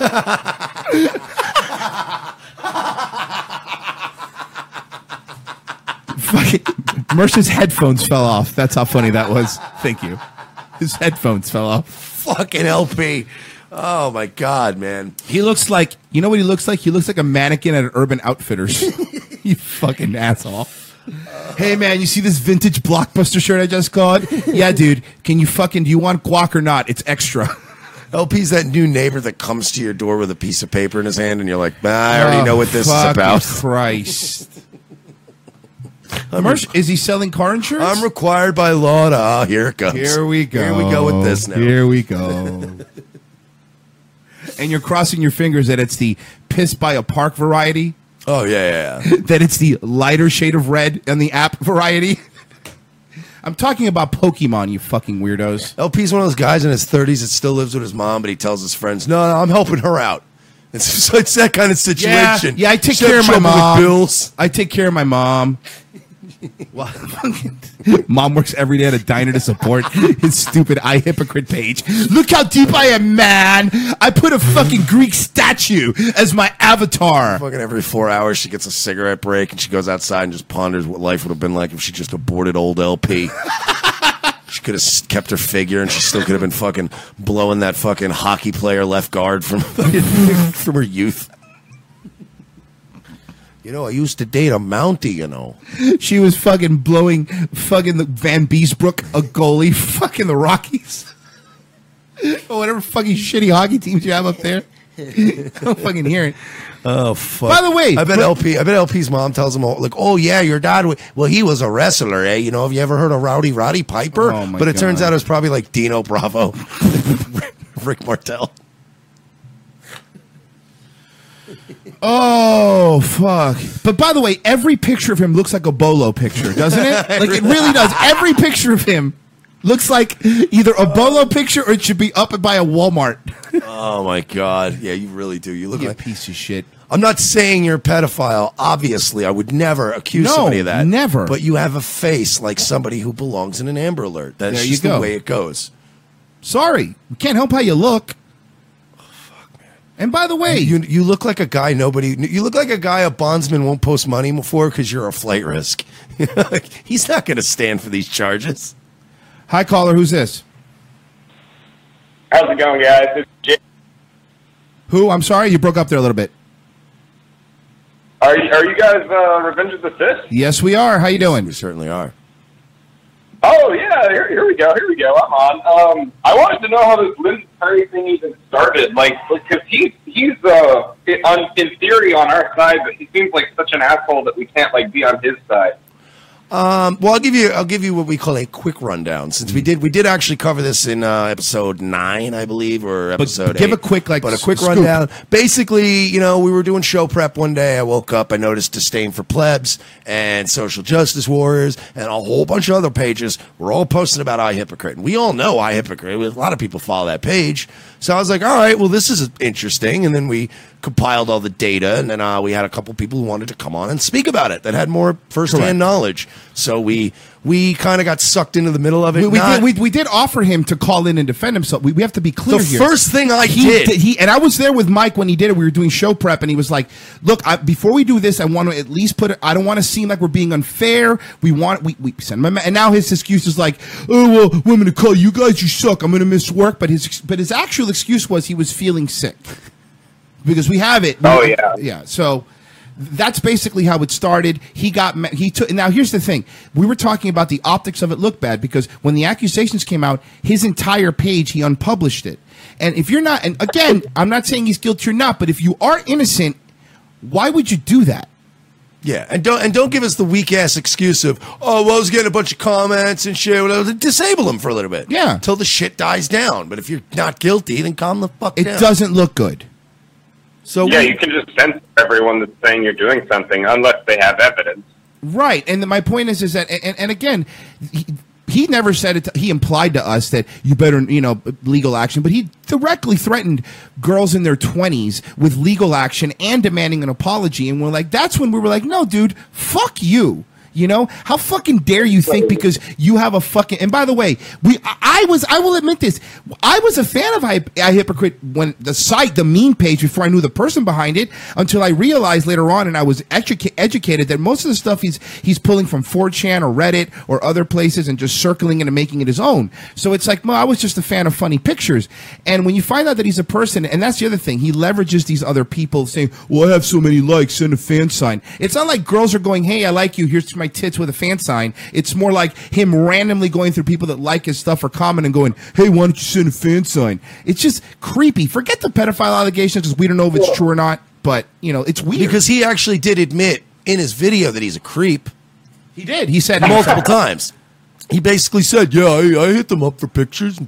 Mercer's headphones fell off. That's how funny that was. Thank you. His headphones fell off. Fucking LP. Oh my God, man. He looks like, you know what he looks like? He looks like a mannequin at an Urban Outfitters. You fucking asshole. Hey man, you see this vintage Blockbuster shirt I just got? Yeah, dude. Do you want guac or not? It's extra. LP's that new neighbor that comes to your door with a piece of paper in his hand, and you're like, I already know what this is about. Christ. Is he selling car insurance? I'm required by law to. Here it comes. Here we go. Here we go with this now. Here we go. And you're crossing your fingers that it's the piss by a park variety. Oh, yeah. That it's the lighter shade of red and the app variety. I'm talking about Pokemon, you fucking weirdos. LP's one of those guys in his 30s that still lives with his mom, but he tells his friends, no, I'm helping her out. It's that kind of situation. Yeah, I take care of my mom. With bills. I take care of my mom. Well, Mom works every day at a diner to support his stupid iHypocrite page. Look how deep I am, man. I put a fucking Greek statue as my avatar. Fucking every 4 hours she gets a cigarette break and she goes outside and just ponders what life would have been like if she just aborted old LP. She could have kept her figure and she still could have been fucking blowing that fucking hockey player left guard from her youth. You know, I used to date a Mountie, you know. She was fucking blowing fucking the Van Beesbrook, a goalie, fucking the Rockies. Or whatever fucking shitty hockey teams you have up there. I don't fucking hear it. Oh, fuck. By the way, I bet LP's mom tells him, like, oh, yeah, your dad, well, he was a wrestler, eh? You know, have you ever heard of Roddy Piper? Oh, my But it God. turns out it was probably like Dino Bravo, Rick Martel. Oh, fuck. But by the way, every picture of him looks like a Bolo picture, doesn't it? Like, it really does. Every picture of him looks like either a Bolo picture or it should be up by a Walmart. Oh, my God. Yeah, you really do. You look like a piece of shit. I'm not saying you're a pedophile. Obviously, I would never accuse somebody of that. Never. But you have a face like somebody who belongs in an Amber Alert. That's just the way it goes. Sorry. We can't help how you look. And by the way, you look like a guy you look like a guy a bondsman won't post money for because you're a flight risk. He's not going to stand for these charges. Hi, caller. Who's this? How's it going, guys? It's Jay. Who? I'm sorry, you broke up there a little bit. Are you guys Revenge of the Sith? Yes, we are. How you doing? We certainly are. Oh yeah, here we go. I'm on. I wanted to know how this Lynn Curry thing even started. Because he's in theory on our side, but he seems like such an asshole that we can't be on his side. Well, I'll give you what we call a quick rundown, since we did actually cover this in episode 9, I believe, or episode 8. Give a quick a quick rundown. Basically, we were doing show prep one day. I woke up, I noticed Disdain for Plebs and Social Justice Warriors and a whole bunch of other pages were all posting about iHypocrite, and we all know iHypocrite. A lot of people follow that page, so I was like, all right, well, this is interesting. And then we compiled all the data, and then we had a couple people who wanted to come on and speak about it that had more firsthand knowledge. So we kind of got sucked into the middle of it. We did offer him to call in and defend himself. We have to be clear here. The first thing I did, and I was there with Mike when he did it. We were doing show prep, and he was like, "Look, before we do this, I want to at least put it. I don't want to seem like we're being unfair. We send him, and now his excuse is like, oh well, I'm going to call you guys. You suck. I'm going to miss work. But his actual excuse was he was feeling sick because we have it. Oh yeah, yeah. So. That's basically how it started. Now here's the thing. We were talking about the optics of it look bad because when the accusations came out, his entire page, he unpublished it. And if you're not, and again, I'm not saying he's guilty or not, but if you are innocent, why would you do that? Yeah, and don't give us the weak ass excuse of, oh, well, I was getting a bunch of comments and shit. Whatever. Disable them for a little bit. Yeah. Until the shit dies down. But if you're not guilty, then calm the fuck down. It doesn't look good. So yeah, you can just censor everyone that's saying you're doing something unless they have evidence. Right, and my point is that, and again, he never said it. He implied to us that you better, legal action, but he directly threatened girls in their 20s with legal action and demanding an apology. And we're like, that's when we were like, no, dude, fuck you. How fucking dare you think because you have a fucking, and by the way, I will admit this, I was a fan of iHypocrite when the meme page before I knew the person behind it, until I realized later on, and I was educated that most of the stuff he's pulling from 4chan or Reddit or other places and just circling it and making it his own. So it's like, well, I was just a fan of funny pictures. And when you find out that he's a person, and that's the other thing, he leverages these other people saying, well, I have so many likes, send a fan sign. It's not like girls are going, hey, I like you, here's my tits with a fan sign. It's more like him randomly going through people that like his stuff or comment and going, hey, why don't you send a fan sign? It's just creepy. Forget the pedophile allegations because we don't know if it's true or not, but it's weird. Because he actually did admit in his video that he's a creep. He did. He said multiple times. He basically said, yeah, I hit them up for pictures.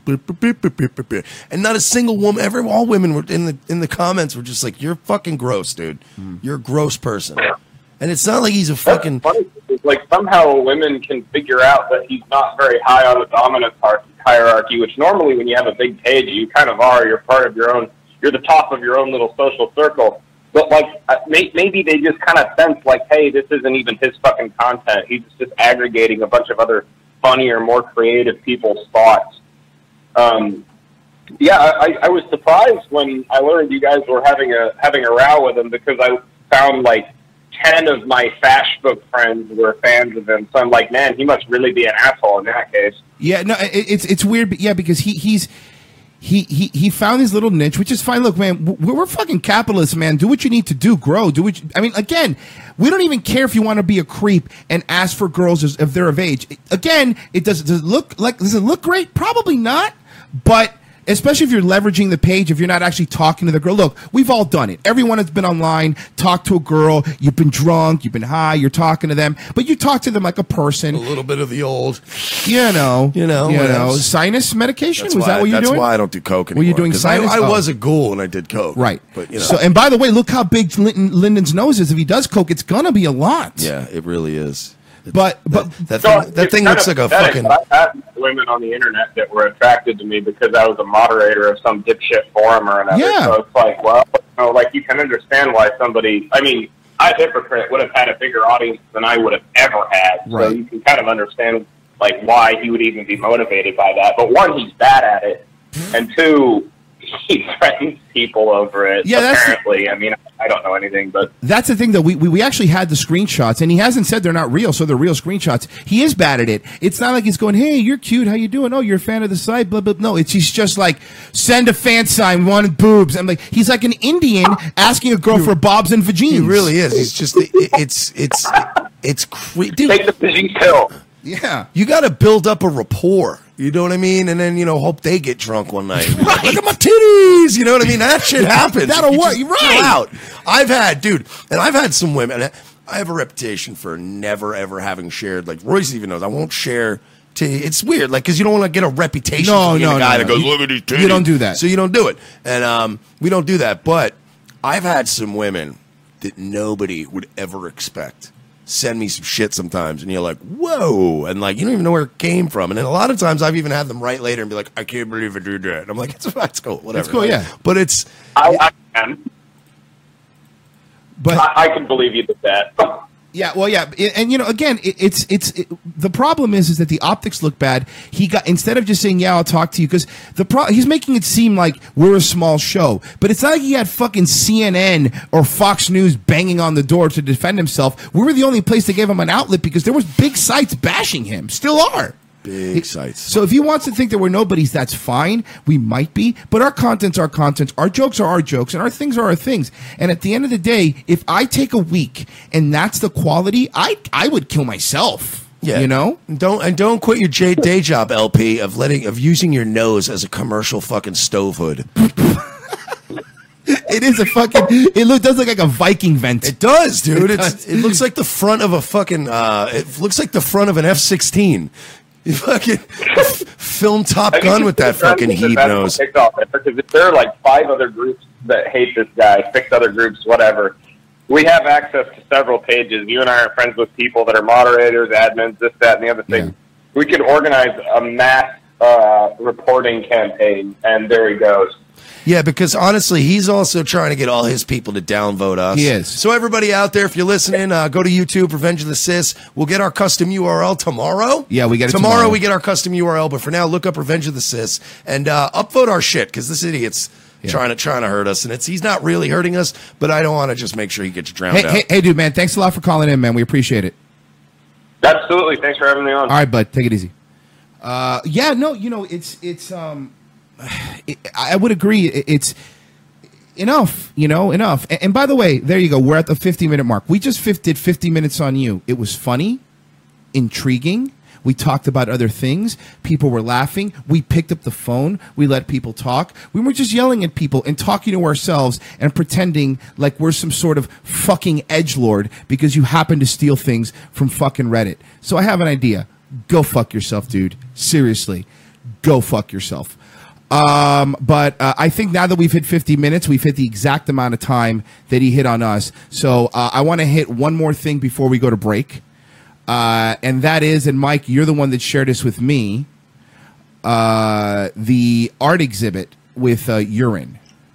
And not a single woman, all women were in the comments were just like, you're fucking gross, dude. You're a gross person. And it's not like he's a fucking... That's funny. Like, somehow women can figure out that he's not very high on the dominance hierarchy, which normally when you have a big page, you kind of are. You're part of your own... You're the top of your own little social circle. But, like, maybe they just kind of sense, like, hey, this isn't even his fucking content. He's just aggregating a bunch of other funnier, more creative people's thoughts. Yeah, I was surprised when I learned you guys were having a row with him because I found, like, 10 of my Facebook friends were fans of him. So I'm like, man, he must really be an asshole in that case. Yeah, no, it's weird, but yeah, because he found his little niche, which is fine. Look, man, we're fucking capitalists, man. Do what you need to do, grow. Again, we don't even care if you want to be a creep and ask for girls if they're of age. Again, does it look great? Probably not, but especially if you're leveraging the page, if you're not actually talking to the girl. Look, we've all done it. Everyone has been online, talked to a girl, you've been drunk, you've been high, you're talking to them, but you talk to them like a person. A little bit of the old, sinus medication. Was that what you're doing? That's why I don't do coke anymore. Were you doing sinus? I was a ghoul and I did coke. Right. But, So, and by the way, look how big Lyndon's nose is. If he does coke, it's going to be a lot. Yeah, it really is. But that thing looks like a fucking... I had women on the internet that were attracted to me because I was a moderator of some dipshit forum or another. Yeah. So it's like, well, you can understand why somebody... I mean, iHypocrite would have had a bigger audience than I would have ever had. Right. So you can kind of understand, why he would even be motivated by that. But one, he's bad at it. And two, he threatens people over it, apparently. I mean, I don't know anything, but... That's the thing, though. We actually had the screenshots, and he hasn't said they're not real, so they're real screenshots. He is bad at it. It's not like he's going, hey, you're cute, how you doing? Oh, you're a fan of the site, blah, blah, blah. No, he's just like, send a fan sign, wanted boobs. I'm like, he's like an Indian asking a girl for bobs and vagines. He really is. He's just... It's creepy. Take the vagine pill. Yeah. You got to build up a rapport. You know what I mean? And then, hope they get drunk one night. Like, look at my titties. You know what I mean? That shit happens. That'll work. You're right. Out. I've had some women. I have a reputation for never, ever having shared. Like, Royce even knows. I won't share. It's weird. Like, because you don't want to get a reputation for being a guy that goes, look at these titties. You don't do that. So you don't do it. And we don't do that. But I've had some women that nobody would ever expect send me some shit sometimes, and you're like, whoa, and you don't even know where it came from. And then a lot of times I've even had them write later and be like, I can't believe I did that. And I'm like, it's cool, whatever. It's cool, yeah. But it's... I can. But I can believe you did that. yeah, well, yeah, and again, the problem is that the optics look bad. He got, instead of just saying, "Yeah, I'll talk to you," because he's making it seem like we're a small show, but it's not like he had fucking CNN or Fox News banging on the door to defend himself. We were the only place that gave him an outlet because there was big sites bashing him, still are. Big sites. So if he wants to think that we're nobodies, that's fine. We might be, but our content's our content. Our jokes are our jokes, and our things are our things. And at the end of the day, if I take a week and that's the quality, I would kill myself. Yeah, don't quit your day job, LP, of using your nose as a commercial fucking stove hood. It is a fucking. Does look like a Viking vent. It does, dude. It looks like the front of a fucking. It looks like the front of an F-16. You fucking film Top Gun with that fucking heat nose. Because if there are like 5 other groups that hate this guy, 6 other groups, whatever, we have access to several pages. You and I are friends with people that are moderators, admins, this, that, and the other thing. Yeah. We could organize a mass reporting campaign, and there he goes. Yeah, because honestly, he's also trying to get all his people to downvote us. He is. So everybody out there, if you're listening, go to YouTube, Revenge of the Cis. We'll get our custom URL tomorrow. Yeah, we get it tomorrow. We get our custom URL, but for now, look up Revenge of the Cis and upvote our shit, because this idiot's trying to hurt us, and he's not really hurting us, but I don't want to just make sure he gets drowned out. Hey, dude, man, thanks a lot for calling in, man. We appreciate it. Absolutely. Thanks for having me on. All right, bud. Take it easy. I would agree. It's enough, enough. And by the way, there you go. We're at the 50-minute mark. We just did 50 minutes on you. It was funny, intriguing. We talked about other things. People were laughing. We picked up the phone. We let people talk. We were just yelling at people and talking to ourselves and pretending like we're some sort of fucking edgelord because you happen to steal things from fucking Reddit. So I have an idea. Go fuck yourself, dude. Seriously. Go fuck yourself. But I think now that we've hit 50 minutes, we've hit the exact amount of time that he hit on us. So I want to hit one more thing before we go to break. And that is, and Mike, you're the one that shared this with me, the art exhibit with urine.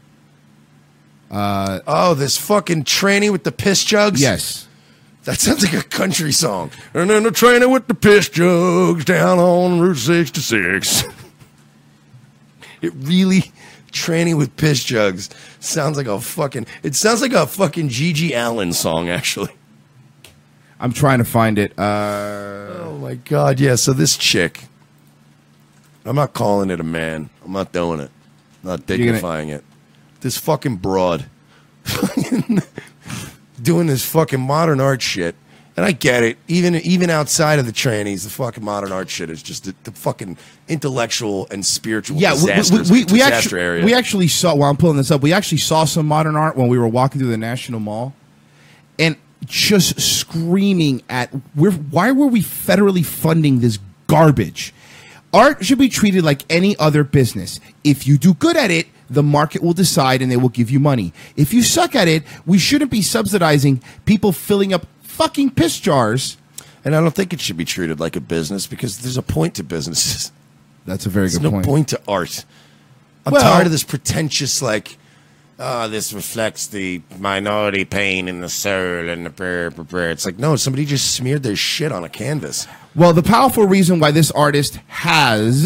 This fucking tranny with the piss jugs? Yes. That sounds like a country song. And then the tranny with the piss jugs down on Route 66. It really, tranny with piss jugs, sounds like a fucking, it sounds like a fucking Gigi Allen song, actually. I'm trying to find it. Oh, my God. Yeah, so this chick, I'm not calling it a man. I'm not doing it. I'm not dignifying it. This fucking broad doing this fucking modern art shit. And I get it. Even outside of the trannies, the fucking modern art shit is just the fucking intellectual and spiritual disaster area. We actually saw, while I'm pulling this up, we actually saw some modern art when we were walking through the National Mall. And just screaming at, why were we federally funding this garbage? Art should be treated like any other business. If you do good at it, the market will decide and they will give you money. If you suck at it, we shouldn't be subsidizing people filling up fucking piss jars. And I don't think it should be treated like a business because there's a point to businesses. That's a very good point. There's no point to art. I'm tired of this pretentious, like, this reflects the minority pain in the soul and the prayer. It's like, no, somebody just smeared their shit on a canvas. Well, the powerful reason why this artist has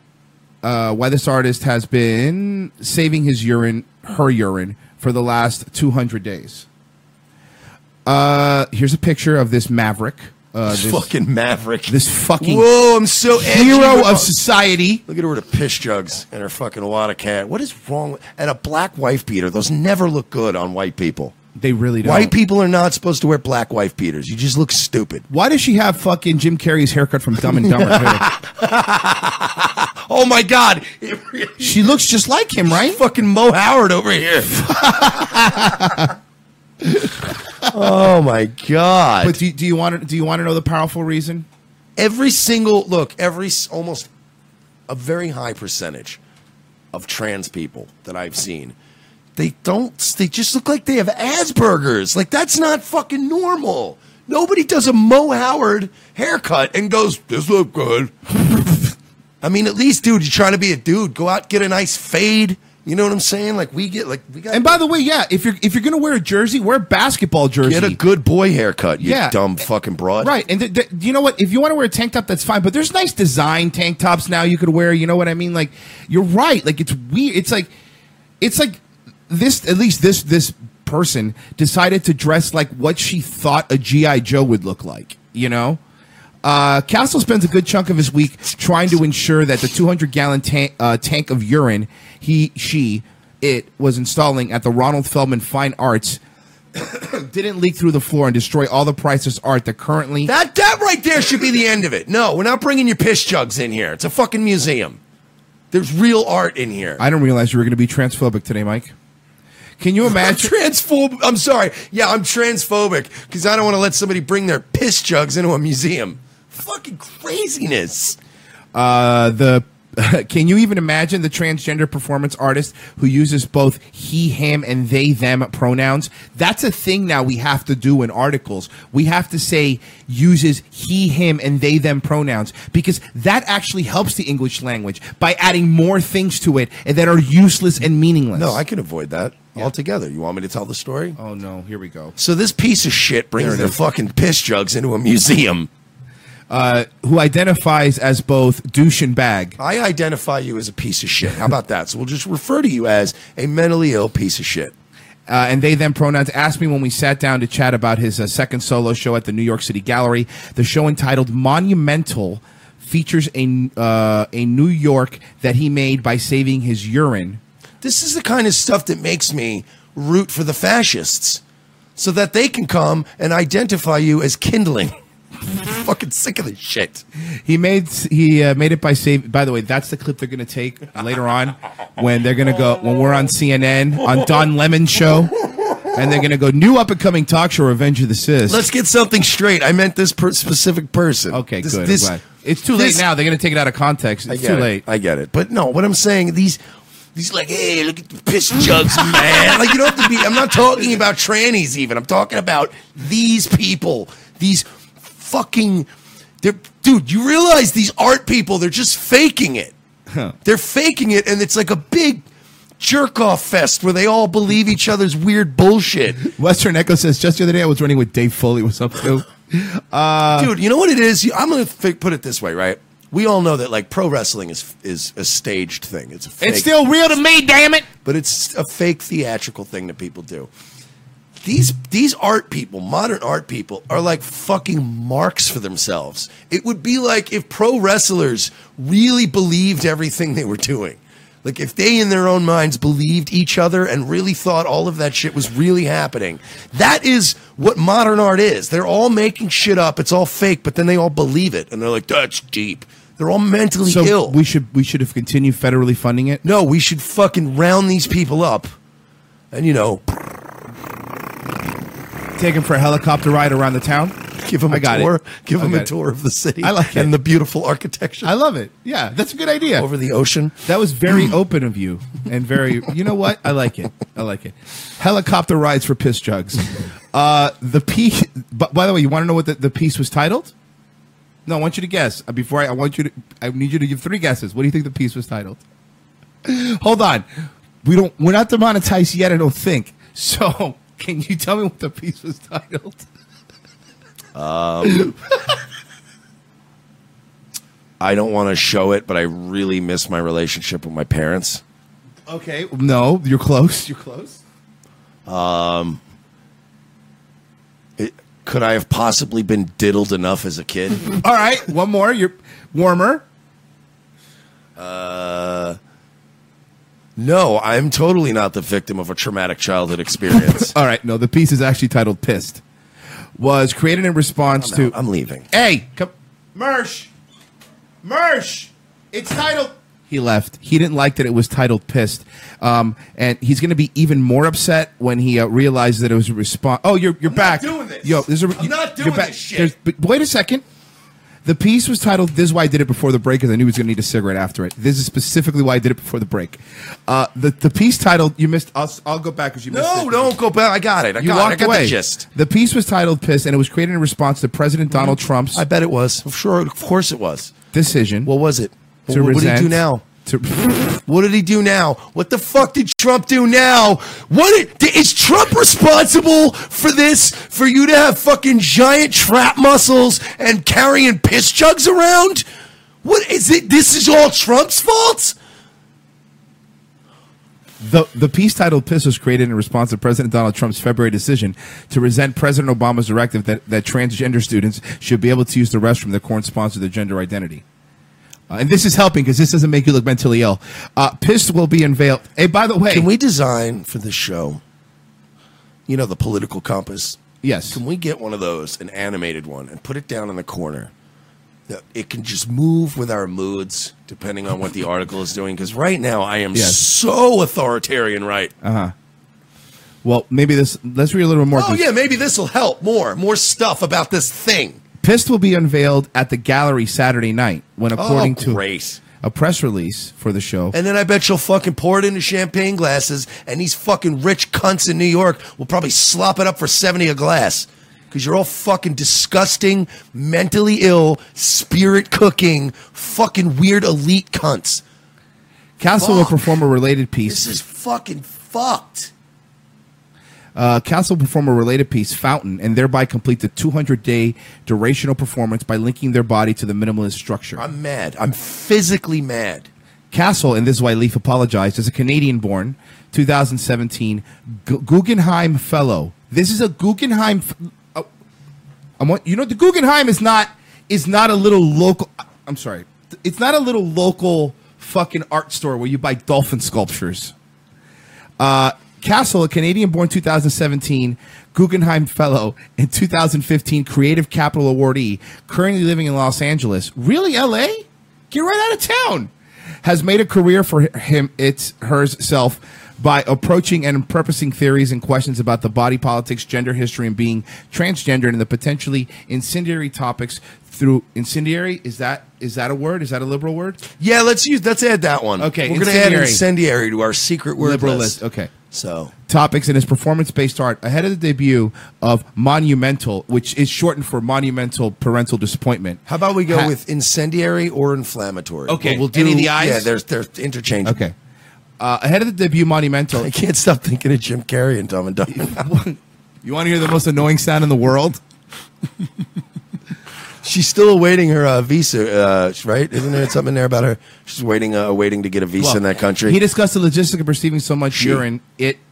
been saving her urine for the last 200 days. Here's a picture of this maverick. This fucking maverick. This fucking whoa! I'm so hero of society. Look at her with the piss jugs and her fucking water can. What is wrong with and a black wife beater? Those never look good on white people. They really don't. White people are not supposed to wear black wife beaters. You just look stupid. Why does she have fucking Jim Carrey's haircut from Dumb and Dumber? Oh my God! She looks just like him, right? Fucking Mo Howard over here. Oh my God! But do you want to know the powerful reason? Almost a very high percentage of trans people that I've seen, they just look like they have Asperger's. Like that's not fucking normal. Nobody does a Mo Howard haircut and goes, "This look good." I mean, at least, dude, you're trying to be a dude. Go out, get a nice fade. You know what I'm saying? Like we got. And by the way, yeah, if you're gonna wear a jersey, wear a basketball jersey. Get a good boy haircut. You dumb fucking broad. Right, and you know what? If you want to wear a tank top, that's fine. But there's nice design tank tops now you could wear. You know what I mean? Like you're right. Like it's weird. It's like this. At least this person decided to dress like what she thought a GI Joe would look like. You know. Castle spends a good chunk of his week trying to ensure that the 200-gallon tank of urine it was installing at the Ronald Feldman Fine Arts didn't leak through the floor and destroy all the priceless art that currently... That right there should be the end of it. No, we're not bringing your piss jugs in here. It's a fucking museum. There's real art in here. I didn't realize you were going to be transphobic today, Mike. Can you imagine? I'm sorry. Yeah, I'm transphobic because I don't want to let somebody bring their piss jugs into a museum. Fucking craziness. Can you even imagine the transgender performance artist who uses both he, him, and they, them pronouns? That's a thing now we have to do in articles. We have to say uses he, him, and they, them pronouns because that actually helps the English language by adding more things to it that are useless and meaningless. No, I can avoid that altogether. You want me to tell the story? Oh, no. Here we go. So this piece of shit brings their fucking piss jugs into a museum. Who identifies as both douche and bag. I identify you as a piece of shit. How about that? So we'll just refer to you as a mentally ill piece of shit. And they them pronouns asked me when we sat down to chat about his second solo show at the New York City Gallery. The show entitled Monumental features a New York that he made by saving his urine. This is the kind of stuff that makes me root for the fascists so that they can come and identify you as kindling. I'm fucking sick of this shit. He made it by saving. By the way, that's the clip they're going to take later on when they're going to go when we're on CNN on Don Lemon's show, and they're going to go new up and coming talk show Revenge of the Sis. Let's get something straight. I meant this specific person. Okay, good. I'm glad. It's too late now. They're going to take it out of context. It's too late. I get it. But no, what I'm saying these like, hey, look at the piss jugs, man. Like you don't have to be. I'm not talking about trannies even. I'm talking about these people. These. Fucking, dude, you realize these art people, they're just faking it. Huh. They're faking it, and it's like a big jerk-off fest where they all believe each other's weird bullshit. Western Echo says, just the other day I was running with Dave Foley. What's up, too? Dude, you know what it is? I'm going to put it this way, right? We all know that, like, pro wrestling is a staged thing. It's a fake, it's still real to me, damn it! But it's a fake theatrical thing that people do. These art people, modern art people, are like fucking marks for themselves. It would be like if pro wrestlers really believed everything they were doing. Like if they in their own minds believed each other and really thought all of that shit was really happening. That is what modern art is. They're all making shit up. It's all fake, but then they all believe it. And they're like, that's deep. They're all mentally ill. We should have continued federally funding it? No, we should fucking round these people up. And, you know... Take him for a helicopter ride around the town. Give him a tour. Give him a tour of the city. I like it. And the beautiful architecture. I love it. Yeah, that's a good idea. Over the ocean. That was very open of you and very. You know what? I like it. I like it. Helicopter rides for piss jugs. The piece. By the way, you want to know what the piece was titled? No, I want you to guess. Before I need you to give 3 guesses. What do you think the piece was titled? Hold on. We're not demonetized yet. I don't think so. Can you tell me what the piece was titled? I don't want to show it, but I really miss my relationship with my parents. Okay. No, you're close. You're close. Could I have possibly been diddled enough as a kid? All right. One more. You're warmer. No, I'm totally not the victim of a traumatic childhood experience. All right, no, the piece is actually titled Pissed. Was created in response to... I'm leaving. Hey, come... Mersh! It's titled... He left. He didn't like that it was titled Pissed. And he's going to be even more upset when he realizes that it was a response... Oh, you're back. I'm not doing this. Yo, I'm not doing this shit. Wait a second. The piece was titled, this is why I did it before the break, because I knew he was going to need a cigarette after it. This is specifically why I did it before the break. The piece titled, you missed, I'll go back because you missed it. No, don't go back. I got it. I got the gist. The piece was titled Piss, and it was created in response to President Donald Trump's... I bet it was. Sure, of course it was. Decision. What was it? To what did he resent do now? What did he do now? What the fuck did Trump do now? Is Trump responsible for this? For you to have fucking giant trap muscles and carrying piss jugs around? What is it? This is all Trump's fault? The piece titled "Piss" was created in response to President Donald Trump's February decision to resent President Obama's directive that transgender students should be able to use the restroom that corresponds to their gender identity. And this is helping because this doesn't make you look mentally ill. Piss will be unveiled. Hey, by the way, can we design for this show, the political compass? Yes. Can we get one of those, an animated one, and put it down in the corner? It can just move with our moods depending on what the article is doing. Because right now I am so authoritarian, right? Well, maybe let's read a little more. Oh, yeah, maybe this will help more stuff about this thing. Pissed will be unveiled at the gallery Saturday night when, according to a press release for the show. And then I bet you'll fucking pour it into champagne glasses, and these fucking rich cunts in New York will probably slop it up for $70 a glass. Because you're all fucking disgusting, mentally ill, spirit cooking, fucking weird elite cunts. Castle will perform a related piece. This is fucking fucked. Castle will perform a related piece, Fountain, and thereby complete the 200-day durational performance by linking their body to the minimalist structure. I'm mad. I'm physically mad. Castle, and this is why Leaf apologized, is a Canadian-born, 2017 Guggenheim Fellow. This is a Guggenheim. The Guggenheim is not a little local. I'm sorry, it's not a little local fucking art store where you buy dolphin sculptures. Castle, a Canadian-born 2017 Guggenheim Fellow and 2015 Creative Capital Awardee, currently living in Los Angeles. Really, L.A.? Get right out of town. Has made a career for herself by approaching and purposing theories and questions about the body politics, gender history, and being transgendered, and the potentially incendiary topics through incendiary. Is that a word? Is that a liberal word? Yeah, let's add that one. Okay, we're going to add incendiary to our secret word liberal list. Okay. So topics in his performance-based art ahead of the debut of Monumental, which is shortened for Monumental Parental Disappointment. How about we go with incendiary or inflammatory? Okay. We'll do, any of the eyes? Yeah, they're interchangeable. Okay. Ahead of the debut Monumental. I can't stop thinking of Jim Carrey and Dumb and Dumber. You want to hear the most annoying sound in the world? She's still awaiting her visa, right? Isn't there something there about her? She's waiting to get a visa in that country. He discussed the logistics of receiving so much urine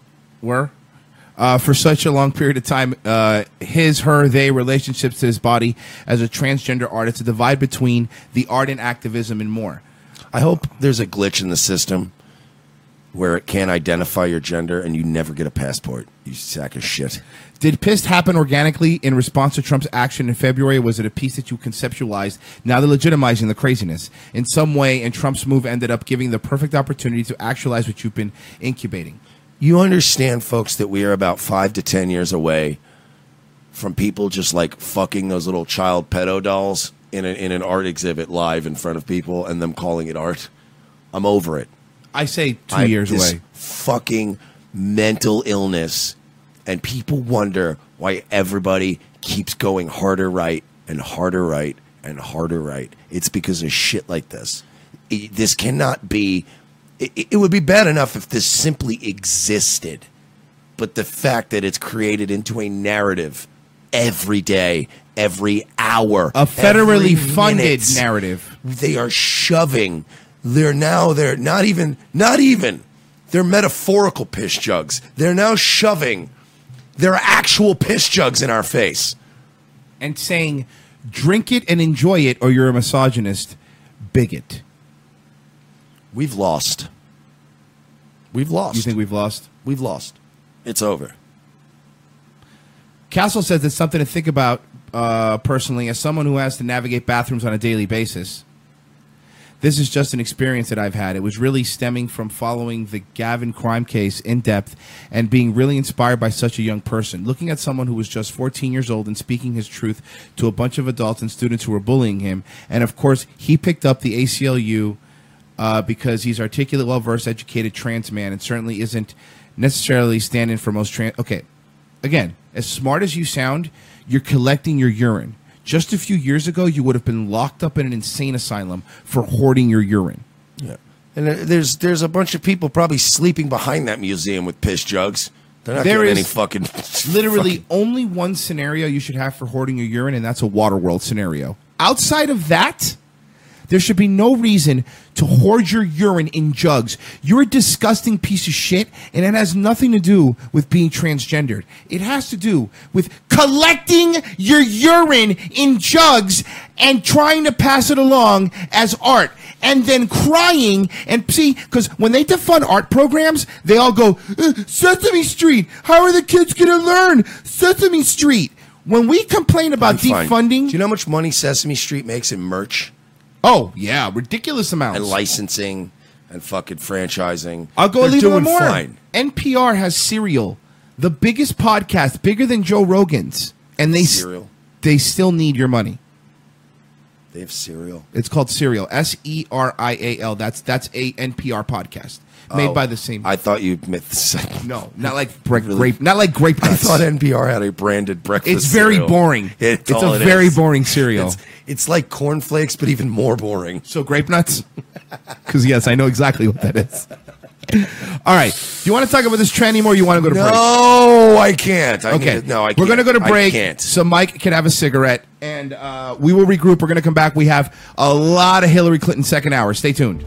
for such a long period of time. His, her, they relationships to his body as a transgender artist, to divide between the art and activism and more. I hope there's a glitch in the system where it can't identify your gender and you never get a passport, you sack of shit. Did Pissed happen organically in response to Trump's action in February? Or was it a piece that you conceptualized? Now they're legitimizing the craziness in some way, and Trump's move ended up giving the perfect opportunity to actualize what you've been incubating. You understand, folks, that we are about 5 to 10 years away from people just like fucking those little child pedo dolls in an art exhibit live in front of people and them calling it art. I'm over it. I say 2 years away. Fucking mental illness, and people wonder why everybody keeps going harder right and harder right and harder right. It's because of shit like this. This cannot be. It would be bad enough if this simply existed, but the fact that it's created into a narrative every day, every hour, a federally funded narrative, they are shoving. They're not even, they're metaphorical piss jugs. They're now shoving their actual piss jugs in our face. And saying, drink it and enjoy it, or you're a misogynist bigot. We've lost. We've lost. You think we've lost? We've lost. It's over. Castle says it's something to think about personally, as someone who has to navigate bathrooms on a daily basis. This is just an experience that I've had. It was really stemming from following the Gavin crime case in depth and being really inspired by such a young person. Looking at someone who was just 14 years old and speaking his truth to a bunch of adults and students who were bullying him. And, of course, he picked up the ACLU because he's articulate, well-versed, educated trans man, and certainly isn't necessarily standing for most trans... Okay, again, as smart as you sound, you're collecting your urine. Just a few years ago, you would have been locked up in an insane asylum for hoarding your urine. Yeah. And there's a bunch of people probably sleeping behind that museum with piss jugs. They're not getting any fucking... Literally only one scenario you should have for hoarding your urine, and that's a Waterworld scenario. Outside of that, there should be no reason to hoard your urine in jugs. You're a disgusting piece of shit, and it has nothing to do with being transgendered. It has to do with collecting your urine in jugs and trying to pass it along as art. And then crying and see, because when they defund art programs, they all go, Sesame Street, how are the kids going to learn? Sesame Street. When we complain about defunding... Do you know how much money Sesame Street makes in merch? Oh, yeah, ridiculous amounts. And licensing and fucking franchising. I'll go a little more. Fine. NPR has Serial, the biggest podcast, bigger than Joe Rogan's. And they still need your money. They have Serial. It's called Serial. Serial. That's a NPR podcast made by the same. I thought you meant the second. No, not like grape. Not like grape nuts. I thought NPR had a branded breakfast. It's very boring. It's a very boring cereal. It's like cornflakes, but even more boring. So grape nuts? Because yes, I know exactly what that is. All right. Do you want to talk about this trend anymore? Or you want to go to break? No, I can't. I can't. We're going to go to break so Mike can have a cigarette, and we will regroup. We're going to come back. We have a lot of Hillary Clinton second hour. Stay tuned.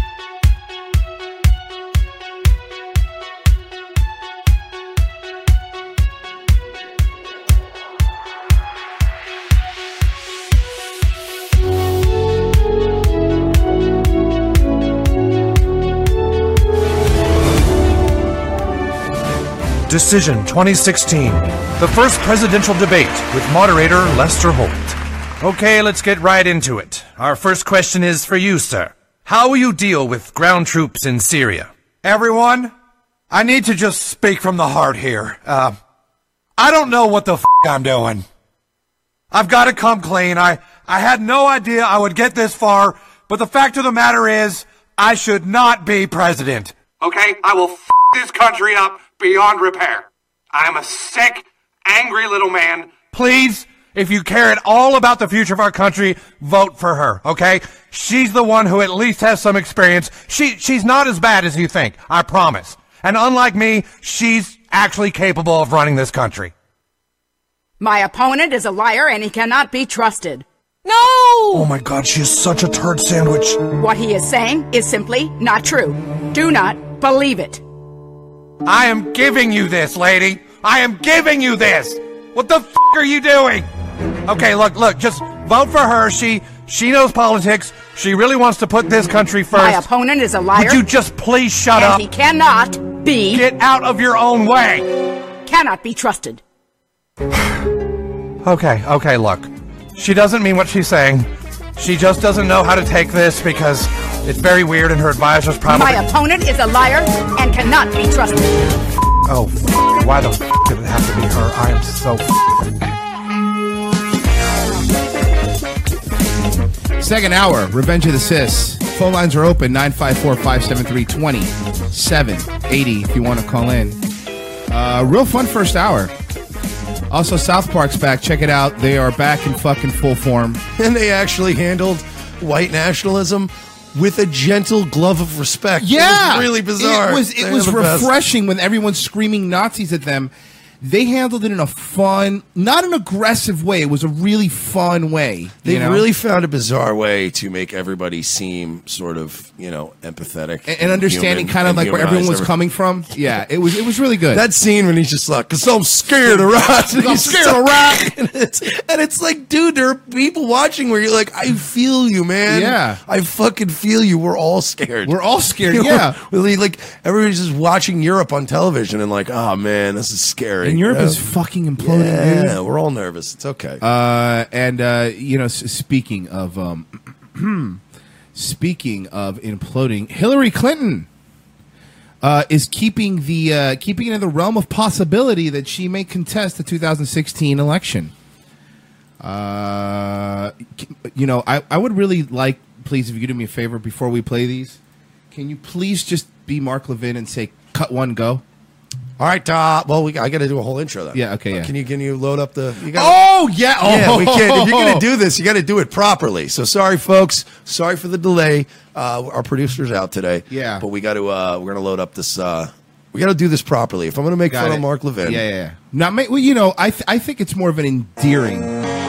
Decision 2016, the first presidential debate with moderator Lester Holt. Okay, let's get right into it. Our first question is for you, sir. How will you deal with ground troops in Syria? Everyone, I need to just speak from the heart here. I don't know what the f*** I'm doing. I've got to come clean. I had no idea I would get this far, but the fact of the matter is, I should not be president. Okay? I will f*** this country up beyond repair. I am a sick, angry little man. Please, if you care at all about the future of our country, vote for her, okay? She's the one who at least has some experience. She's not as bad as you think, I promise. And unlike me, she's actually capable of running this country. My opponent is a liar and he cannot be trusted. No! Oh my God, she is such a turd sandwich. What he is saying is simply not true. Do not believe it. I am giving you this, lady. I am giving you this. What the f*** are you doing? Okay, look, just vote for her. She knows politics. She really wants to put this country first. My opponent is a liar. Would you just please shut up? And he cannot be... Get out of your own way. Cannot be trusted. Okay, look. She doesn't mean what she's saying. She just doesn't know how to take this because it's very weird and her advisor's probably... My opponent is a liar and cannot be trusted. Oh, why the f*** did it have to be her? I am so Second hour, Revenge of the Sis. Phone lines are open, 954-573-2780 if you want to call in. Real fun first hour. Also, South Park's back. Check it out. They are back in fucking full form. And they actually handled white nationalism with a gentle glove of respect. Yeah. It was really bizarre. It was refreshing when everyone's screaming Nazis at them. They handled it in a fun, not an aggressive way. It was a really fun way. They really found a bizarre way to make everybody seem sort of, empathetic and understanding, kind of like where everyone was coming from. Yeah, it was really good. That scene when he's just like, "'Cause I'm scared of rats." I'm scared of rats. And it's like, dude, there are people watching where you're like, I feel you, man. Yeah, I fucking feel you. We're all scared. We're all scared. Yeah, like everybody's just watching Europe on television and like, oh man, this is scary. And Europe is fucking imploding. Yeah, we're all nervous. It's okay. Speaking of speaking of imploding, Hillary Clinton is keeping it in the realm of possibility that she may contest the 2016 election. I would really like, please, if you could do me a favor before we play these, can you please just be Mark Levin and say, cut one, go? All right. Well, I got to do a whole intro then. Yeah. Okay. Yeah. Can you load up the? Oh yeah. Oh. Yeah, we can. If you're going to do this, you got to do it properly. So sorry, folks. Sorry for the delay. Our producer's out today. Yeah. But we got to. We're going to load up this. We got to do this properly. If I'm going to make fun of Mark Levin. Yeah. Now, well, you know, I think it's more of an endearing.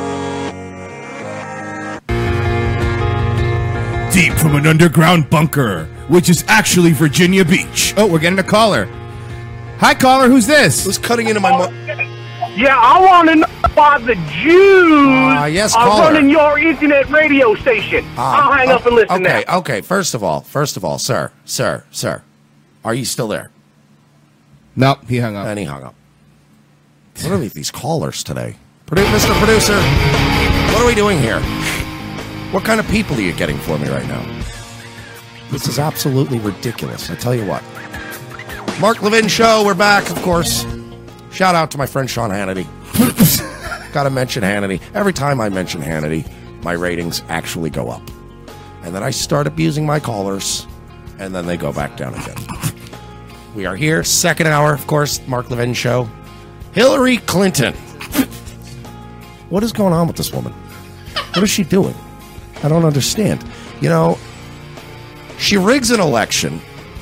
Deep from an underground bunker, which is actually Virginia Beach. Oh, we're getting a caller. Hi, caller. Who's this? Who's cutting into my? Yeah, I want to know why the Jews yes, are caller. running your internet radio station. I'll hang up and listen now. Okay. First of all, sir, are you still there? Nope, he hung up. And he hung up. What are these callers today? Mr. Producer, what are we doing here? What kind of people are you getting for me right now? This is absolutely ridiculous. I tell you what. Mark Levin Show, we're back, of course. Shout out to my friend Sean Hannity. Got to mention Hannity. Every time I mention Hannity, my ratings actually go up. And then I start abusing my callers, and then they go back down again. We are here, second hour, of course, Mark Levin Show. Hillary Clinton. What is going on with this woman? What is she doing? I don't understand. You know, she rigs an election.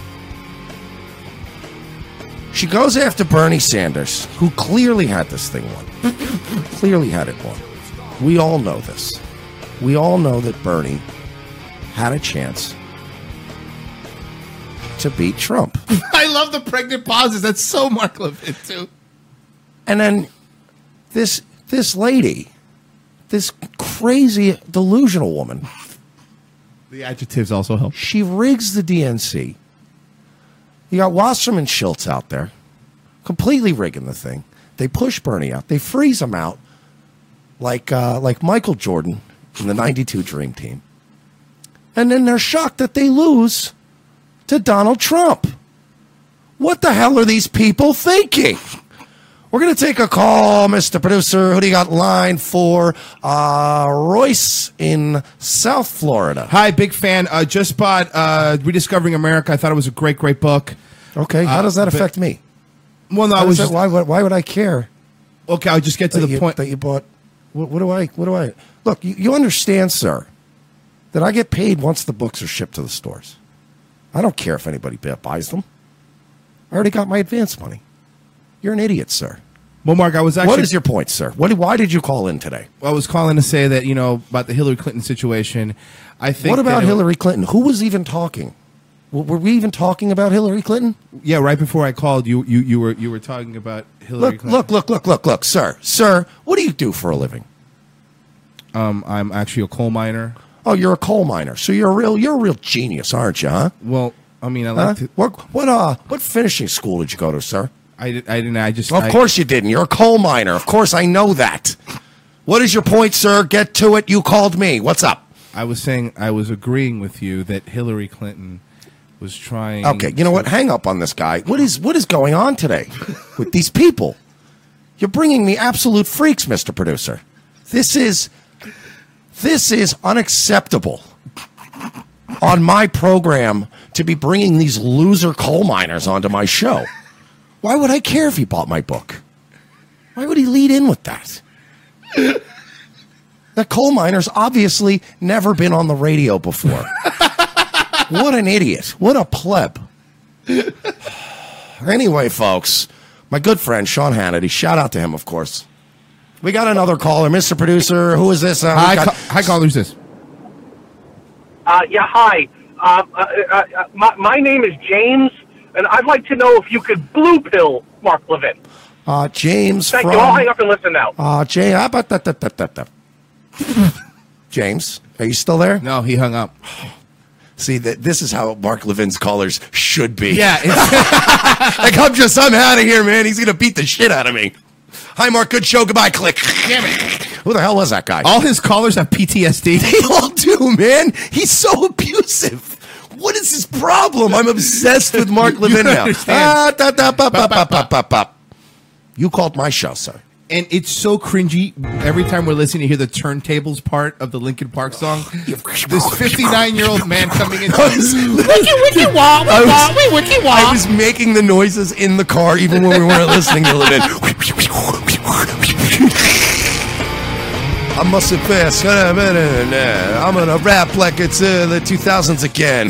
She goes after Bernie Sanders, who clearly had this thing won. Clearly had it won. We all know this. We all know that Bernie had a chance to beat Trump. I love the pregnant pauses. That's so Mark Levin, too. And then this lady, this crazy, delusional woman. The adjectives also help. She rigs the DNC. You got Wasserman Schultz out there, completely rigging the thing. They push Bernie out. They freeze him out like Michael Jordan in the 92 Dream Team. And then they're shocked that they lose to Donald Trump. What the hell are these people thinking? We're going to take a call, Mr. Producer. Who do you got line for? Royce in South Florida. Hi, big fan. Just bought Rediscovering America. I thought it was a great book. Okay, how does that affect me? Well, no, I was just, why would I care? Okay, I'll just get to the point that you bought. What do I? Look, you understand, sir, that I get paid once the books are shipped to the stores. I don't care if anybody buys them. I already got my advance money. You're an idiot, sir. Well, Mark, I was actually... What is your point, sir? Why did you call in today? Well, I was calling to say that, about the Hillary Clinton situation. I think. What about Hillary Clinton? Who was even talking? Were we even talking about Hillary Clinton? Yeah, right before I called, you were talking about Hillary Clinton. Look, sir. What do you do for a living? I'm actually a coal miner. Oh, you're a coal miner. So you're a real genius, aren't you? Huh? Well, I mean, I like to. What finishing school did you go to, sir? I didn't. Of course you didn't. You're a coal miner. Of course I know that. What is your point, sir? Get to it. You called me. What's up? I was saying I was agreeing with you that Hillary Clinton was trying. Okay, you know what? Hang up on this guy. What is going on today with these people? You're bringing me absolute freaks, Mr. Producer. This is unacceptable. On my program to be bringing these loser coal miners onto my show. Why would I care if he bought my book? Why would he lead in with that? That coal miner's obviously never been on the radio before. What an idiot. What a pleb. Anyway, folks, my good friend Sean Hannity, shout out to him, of course. We got another caller, Mr. Producer. Who is this? Hi, caller. Who's this? Yeah, hi. My name is James, and I'd like to know if you could blue pill Mark Levin. James. Thank you. I'll hang up and listen now. James, are you still there? No, he hung up. See, this is how Mark Levin's callers should be. Yeah. Like, I'm out of here, man. He's going to beat the shit out of me. Hi, Mark. Good show. Goodbye. Click. Damn it. Who the hell was that guy? All his callers have PTSD. They all do, man. He's so abusive. What is his problem? I'm obsessed with Mark Levin now. You called my show, sir. And it's so cringy. Every time we're listening to hear the turntables part of the Linkin Park song, this 59-year-old man coming in. I was making the noises in the car even when we weren't listening to it. I must have passed. I'm gonna rap like it's the 2000s again.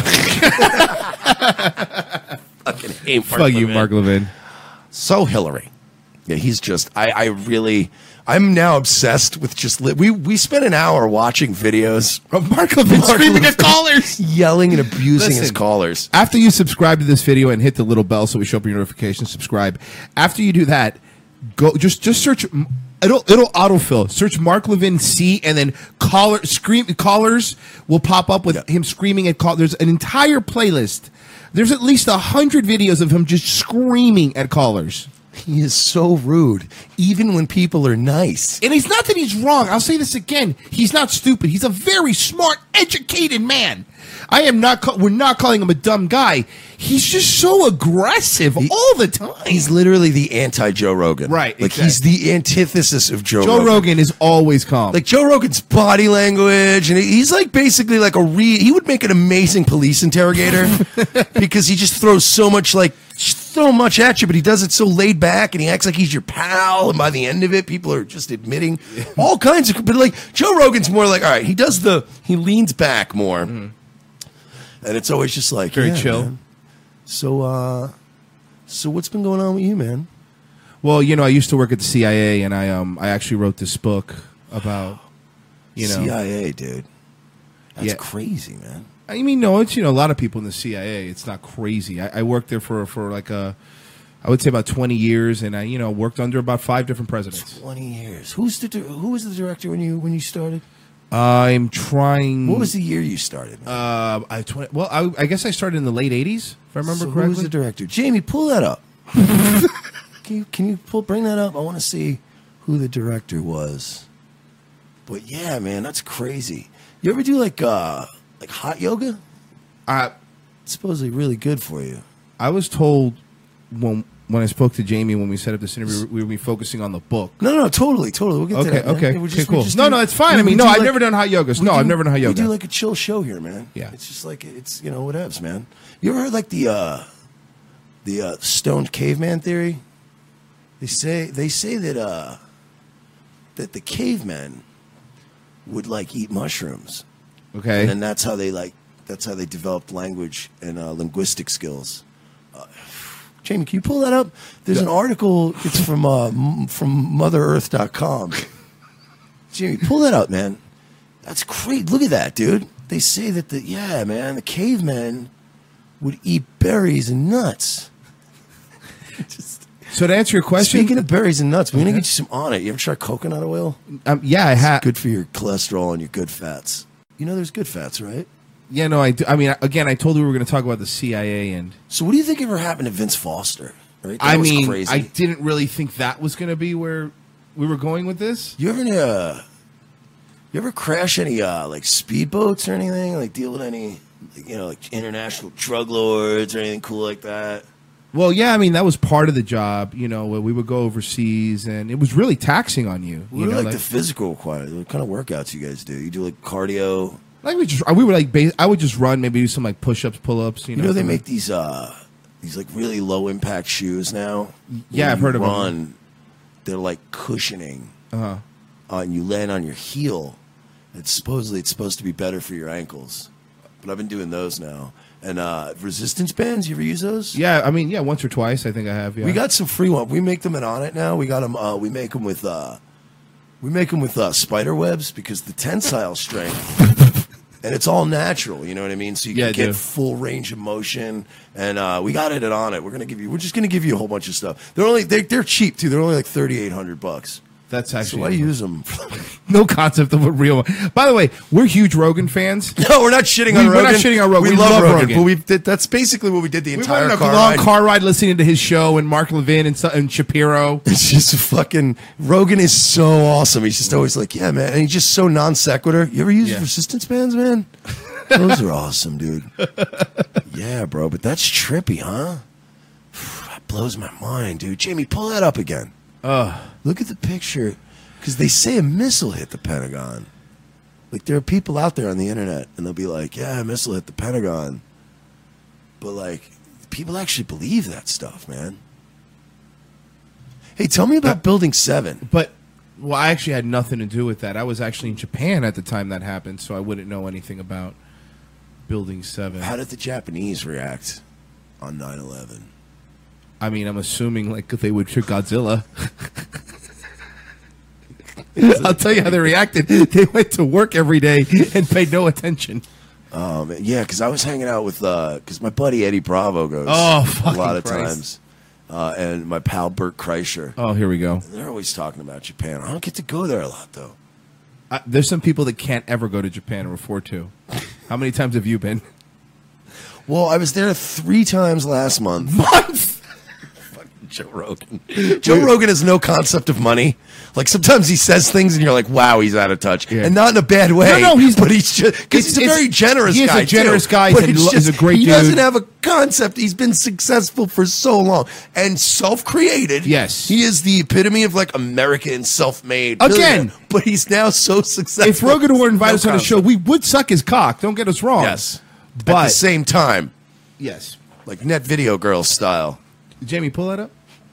Fucking hate Mark Fuck you, Levin. Mark Levin. So Hillary. Yeah, he's just. I'm now obsessed with just. We spent an hour watching videos of Mark Levin screaming at callers, yelling and abusing his Listen, callers. After you subscribe to this video and hit the little bell so we show up your notifications, subscribe. After you do that, go just search. It'll autofill. Search Mark Levin C, and then callers will pop up with him screaming at call. There's an entire playlist. There's at least 100 videos of him just screaming at callers. He is so rude, even when people are nice. And it's not that he's wrong. I'll say this again. He's not stupid. He's a very smart, educated man. I am not. We're not calling him a dumb guy. He's just so aggressive all the time. He's literally the anti-Joe Rogan. Right, Like, exactly. he's the antithesis of Joe Joe Rogan. Rogan is always calm. Like, Joe Rogan's body language, and he's like basically like he would make an amazing police interrogator because he just throws so much at you, but he does it so laid back, and he acts like he's your pal, and by the end of it, people are just admitting all kinds of, but like, Joe Rogan's more like, all right, he leans back more, and it's always just like, very chill. Man. So what's been going on with you, man? Well, I used to work at the CIA, and I actually wrote this book about, CIA, dude. That's Yeah. crazy, man. I mean, no, it's, a lot of people in the CIA. It's not crazy. I worked there for like I would say about 20 years, and I, worked under about 5 different presidents. 20 years. Who was the director when you started? I'm trying. What was the year you started? I guess I started in the late 80s, if I remember correctly. Who was the director? Jamie, pull that up. Can you bring that up? I want to see who the director was. But yeah, man, that's crazy. You ever do like hot yoga? It's supposedly really good for you. I was told when I spoke to Jamie when we set up this interview, we would be focusing on the book. No, totally. We'll get to that. Man. Okay, Yeah, cool. No, it's fine. I mean, no, I've never done hot yoga. No, I've never done hot yoga. We do like a chill show here, man. Yeah. It's just like, it's, whatevs, man. You ever heard like the stoned caveman theory? They say that the cavemen would like eat mushrooms. Okay. And then that's how they developed language and linguistic skills. Jamie, can you pull that up? There's an article. It's from MotherEarth.com. Jamie, pull that up, man. That's great. Look at that, dude. They say that the cavemen would eat berries and nuts. So to answer your question, Speaking of berries and nuts, we're gonna get you some on it. You ever try coconut oil? Yeah, I have. Good for your cholesterol and your good fats. There's good fats, right? Yeah, no, I do. I mean, again, I told you we were going to talk about the CIA, and So what do you think ever happened to Vince Foster? Right? That I was mean, crazy. I didn't really think that was going to be where we were going with this. You ever crash any like speedboats or anything? Like deal with any like international drug lords or anything cool like that? Well, yeah, I mean, that was part of the job, where we would go overseas, and it was really taxing on you. What are like the physical requirements? What kind of workouts you guys do? You do like cardio? Like I would just run, maybe do some like push-ups, pull-ups. You know they make these like really low impact shoes now. Yeah, I've heard of them. They're like cushioning. Uh-huh. And you land on your heel. It's supposed to be better for your ankles. But I've been doing those now. And resistance bands, you ever use those? Yeah, I mean, once or twice I think I have. Yeah. We got some free ones. We make them at On It now. We got them. We make them with spider webs because the tensile strength. And it's all natural, you know what I mean? So you can get full range of motion. And we got it at On It. We're just gonna give you a whole bunch of stuff. They're cheap too. They're only like $3,800. That's actually. So I use them. No concept of a real one. By the way, we're huge Rogan fans. No, we're not shitting on Rogan. We're not shitting on Rogan. We love Rogan. But that's basically what we did the entire went car on a long ride. car ride listening to his show and Mark Levin and Shapiro. It's just fucking Rogan is so awesome. He's just always like, yeah, man, and he's just so non sequitur. You ever use resistance bands, man? Those are awesome, dude. Yeah, bro, but that's trippy, huh? That blows my mind, dude. Jamie, pull that up again. Look at the picture, because they say a missile hit the Pentagon. Like, there are people out there on the internet, and they'll be like, yeah, a missile hit the Pentagon. But, like, people actually believe that stuff, man. Hey, tell me about Building 7. But, well, I actually had nothing to do with that. I was actually in Japan at the time that happened, so I wouldn't know anything about Building 7. How did the Japanese react on 9/11? I mean, I'm assuming, like, they would shoot Godzilla. I'll tell you how they reacted. They went to work every day and paid no attention. Yeah, because I was hanging out with, because my buddy Eddie Bravo goes fucking a lot of Christ. times. And my pal Bert Kreischer. Oh, here we go. They're always talking about Japan. I don't get to go there a lot, though. There's some people that can't ever go to Japan or afford to. How many times have you been? Well, I was there 3 times last month. Fucking Joe Rogan. Joe Rogan has no concept of money. Like, sometimes he says things and you're like, wow, he's out of touch. Yeah. And not in a bad way. No, he's just, because he's a very generous guy. He is a generous guy. But He's a great he dude. doesn't have a concept. He's been successful for so long and self-created. Yes. He is the epitome of, like, American self-made. Again. billionaire. But he's now so successful. If Rogan were invited us on the show, concept. we would suck his cock. Don't get us wrong. Yes. But At the same time. yes. Like Net Video Girls style. Jamie, pull that up.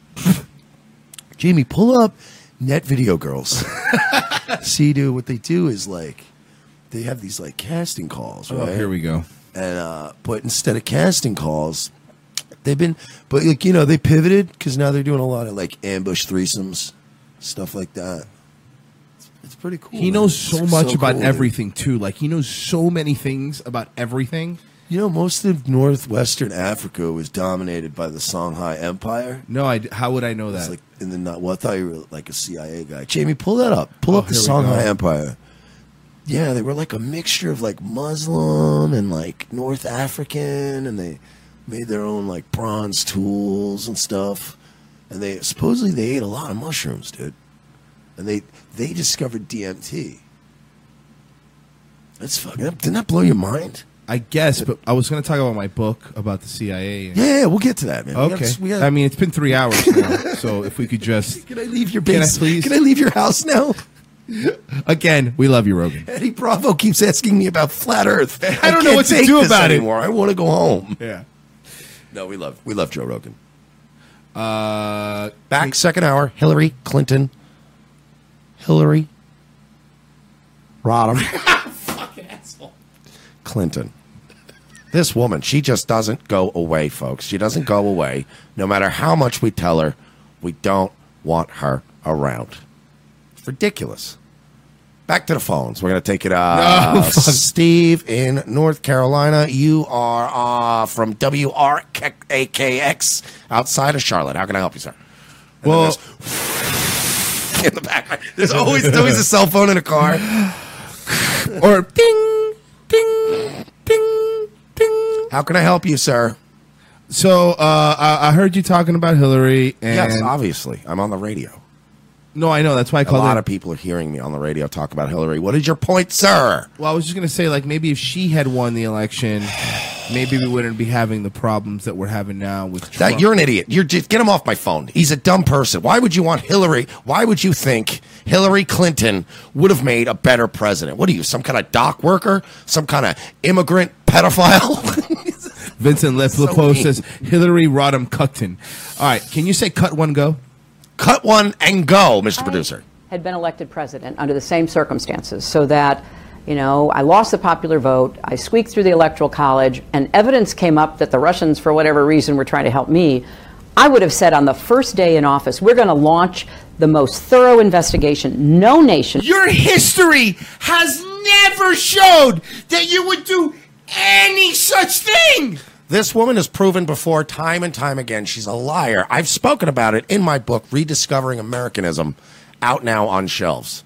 Jamie, pull up Net Video Girls. See, dude, what they do is, like, they have these, like, casting calls, right? Oh, here we go. And but instead of casting calls, they've been, but, like, you know, they pivoted because now they're doing a lot of, like, ambush threesomes, stuff like that. It's pretty cool. He man. knows so It's much about cool, everything, too. Like, he knows so many things about everything. You know, most of northwestern Africa was dominated by the Songhai Empire. No, how would I know that? It's like in the well, I thought you were like a CIA guy. Jamie, pull that up. Pull up the here we Songhai go. Empire. Yeah, they were like a mixture of like Muslim and like North African, and they made their own like bronze tools and stuff. And they supposedly they ate a lot of mushrooms, dude. And they discovered DMT. That's fucking. Didn't that blow your mind? I guess, but I was going to talk about my book about the CIA. Yeah, we'll get to that, man. Okay. I mean, it's been 3 hours now, so if we could just... Can I leave your Can I base? please? Can I leave your house now? Again, we love you, Rogan. Eddie Bravo keeps asking me about flat Earth. I don't know can't what to take do this about it. anymore. I want to go home. Yeah. No, we love Joe Rogan. Back Back second hour. Hillary Clinton. Hillary Rodham. Fucking asshole. Clinton. This woman, she just doesn't go away, folks. She doesn't go away. No matter how much we tell her, we don't want her around. It's ridiculous. Back to the phones. We're going to take it. Steve in North Carolina. You are from WRKX outside of Charlotte. How can I help you, sir? And Well, in the back, there's always a cell phone in a car. or ding, ding, ding, ding. How can I help you, sir? So I heard you talking about Hillary. And Yes, obviously. I'm on the radio. No, I know. That's why I A called lot it. of people are hearing me on the radio talk about Hillary. What is your point, sir? Well, I was just going to say, like, maybe if she had won the election, maybe we wouldn't be having the problems that we're having now with Trump. You're an idiot. You're just get him off my phone. He's a dumb person. Why would you want Hillary? Why would you think Hillary Clinton would have made a better president? What are you, some kind of dock worker? Some kind of immigrant pedophile? Vincent LePost says Hillary Rodham Cuckton. All right, can you say cut one go? Cut one and go, Mr. Producer. Had been elected president under the same circumstances, so that, you know, I lost the popular vote, I squeaked through the Electoral College, and evidence came up that the Russians, for whatever reason, were trying to help me. I would have said on the first day in office, we're going to launch the most thorough investigation. No nation. Your history has never showed that you would do any such thing. This woman has proven before time and time again she's a liar. I've spoken about it in my book, Rediscovering Americanism, out now on shelves.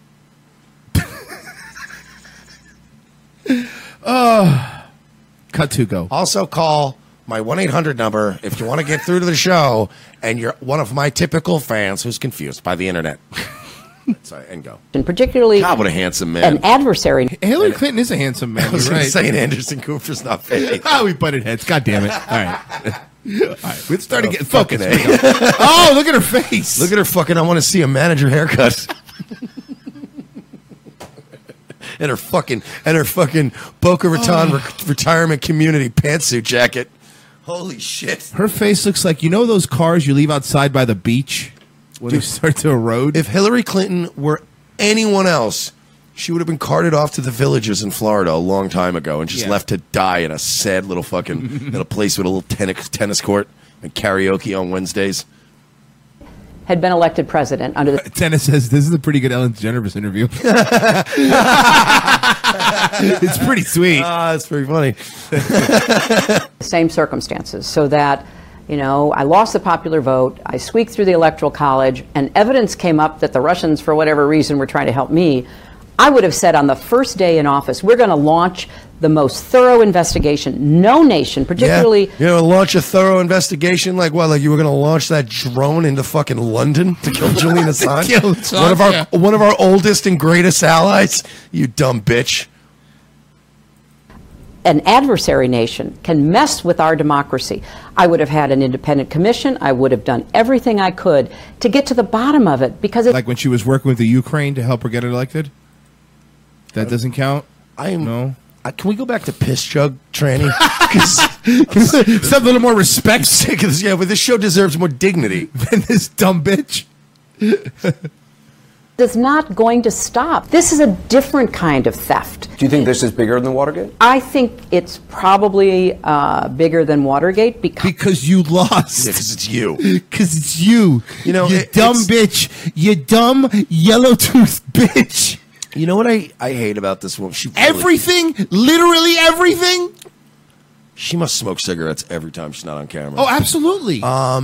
Cut to go. Also call my 1-800 number if you want to get through to the show and you're one of my typical fans who's confused by the internet. Sorry, and go. And particularly God, what a handsome man. an adversary. Hillary Clinton is a handsome man. I was You're going right. to say, and Anderson Cooper's not fake. Oh, we butted heads. God damn it. All right. All right, let's start to get focused. Oh, look at her face. Look at her fucking, I want to see a manager haircut. and her fucking Boca Raton retirement community pantsuit jacket. Holy shit. Her face looks like, you know those cars you leave outside by the beach when they start to erode? If Hillary Clinton were anyone else, she would have been carted off to the villages in Florida a long time ago and just left to die in a sad little fucking in a place with a little tennis court and karaoke on Wednesdays. Had been elected president under the... Tennis says, this is a pretty good Ellen DeGeneres interview. It's pretty sweet. It's pretty funny. same circumstances, so that, you know, I lost the popular vote, I squeaked through the Electoral College, and evidence came up that the Russians, for whatever reason, were trying to help me. I would have said on the first day in office, we're going to launch the most thorough investigation. No nation, particularly... Yeah. Launch a thorough investigation? Like what? Like you were going to launch that drone into fucking London to kill Julian Assange? One of our oldest and greatest allies? You dumb bitch. An adversary nation can mess with our democracy. I would have had an independent commission. I would have done everything I could to get to the bottom of it, because... Like when she was working with the Ukraine to help her get elected? That doesn't count? No. Can we go back to piss jug tranny? Some little more respect. Yeah, but this show deserves more dignity than this dumb bitch. It's not going to stop. This is a different kind of theft. Do you think this is bigger than Watergate? I think it's probably bigger than Watergate because you lost. Yeah, because it's you. Because it's you. You know, you dumb bitch. You dumb yellow-toothed bitch. You know what I hate about this woman? Everything? Literally everything? She must smoke cigarettes every time she's not on camera. Oh, absolutely.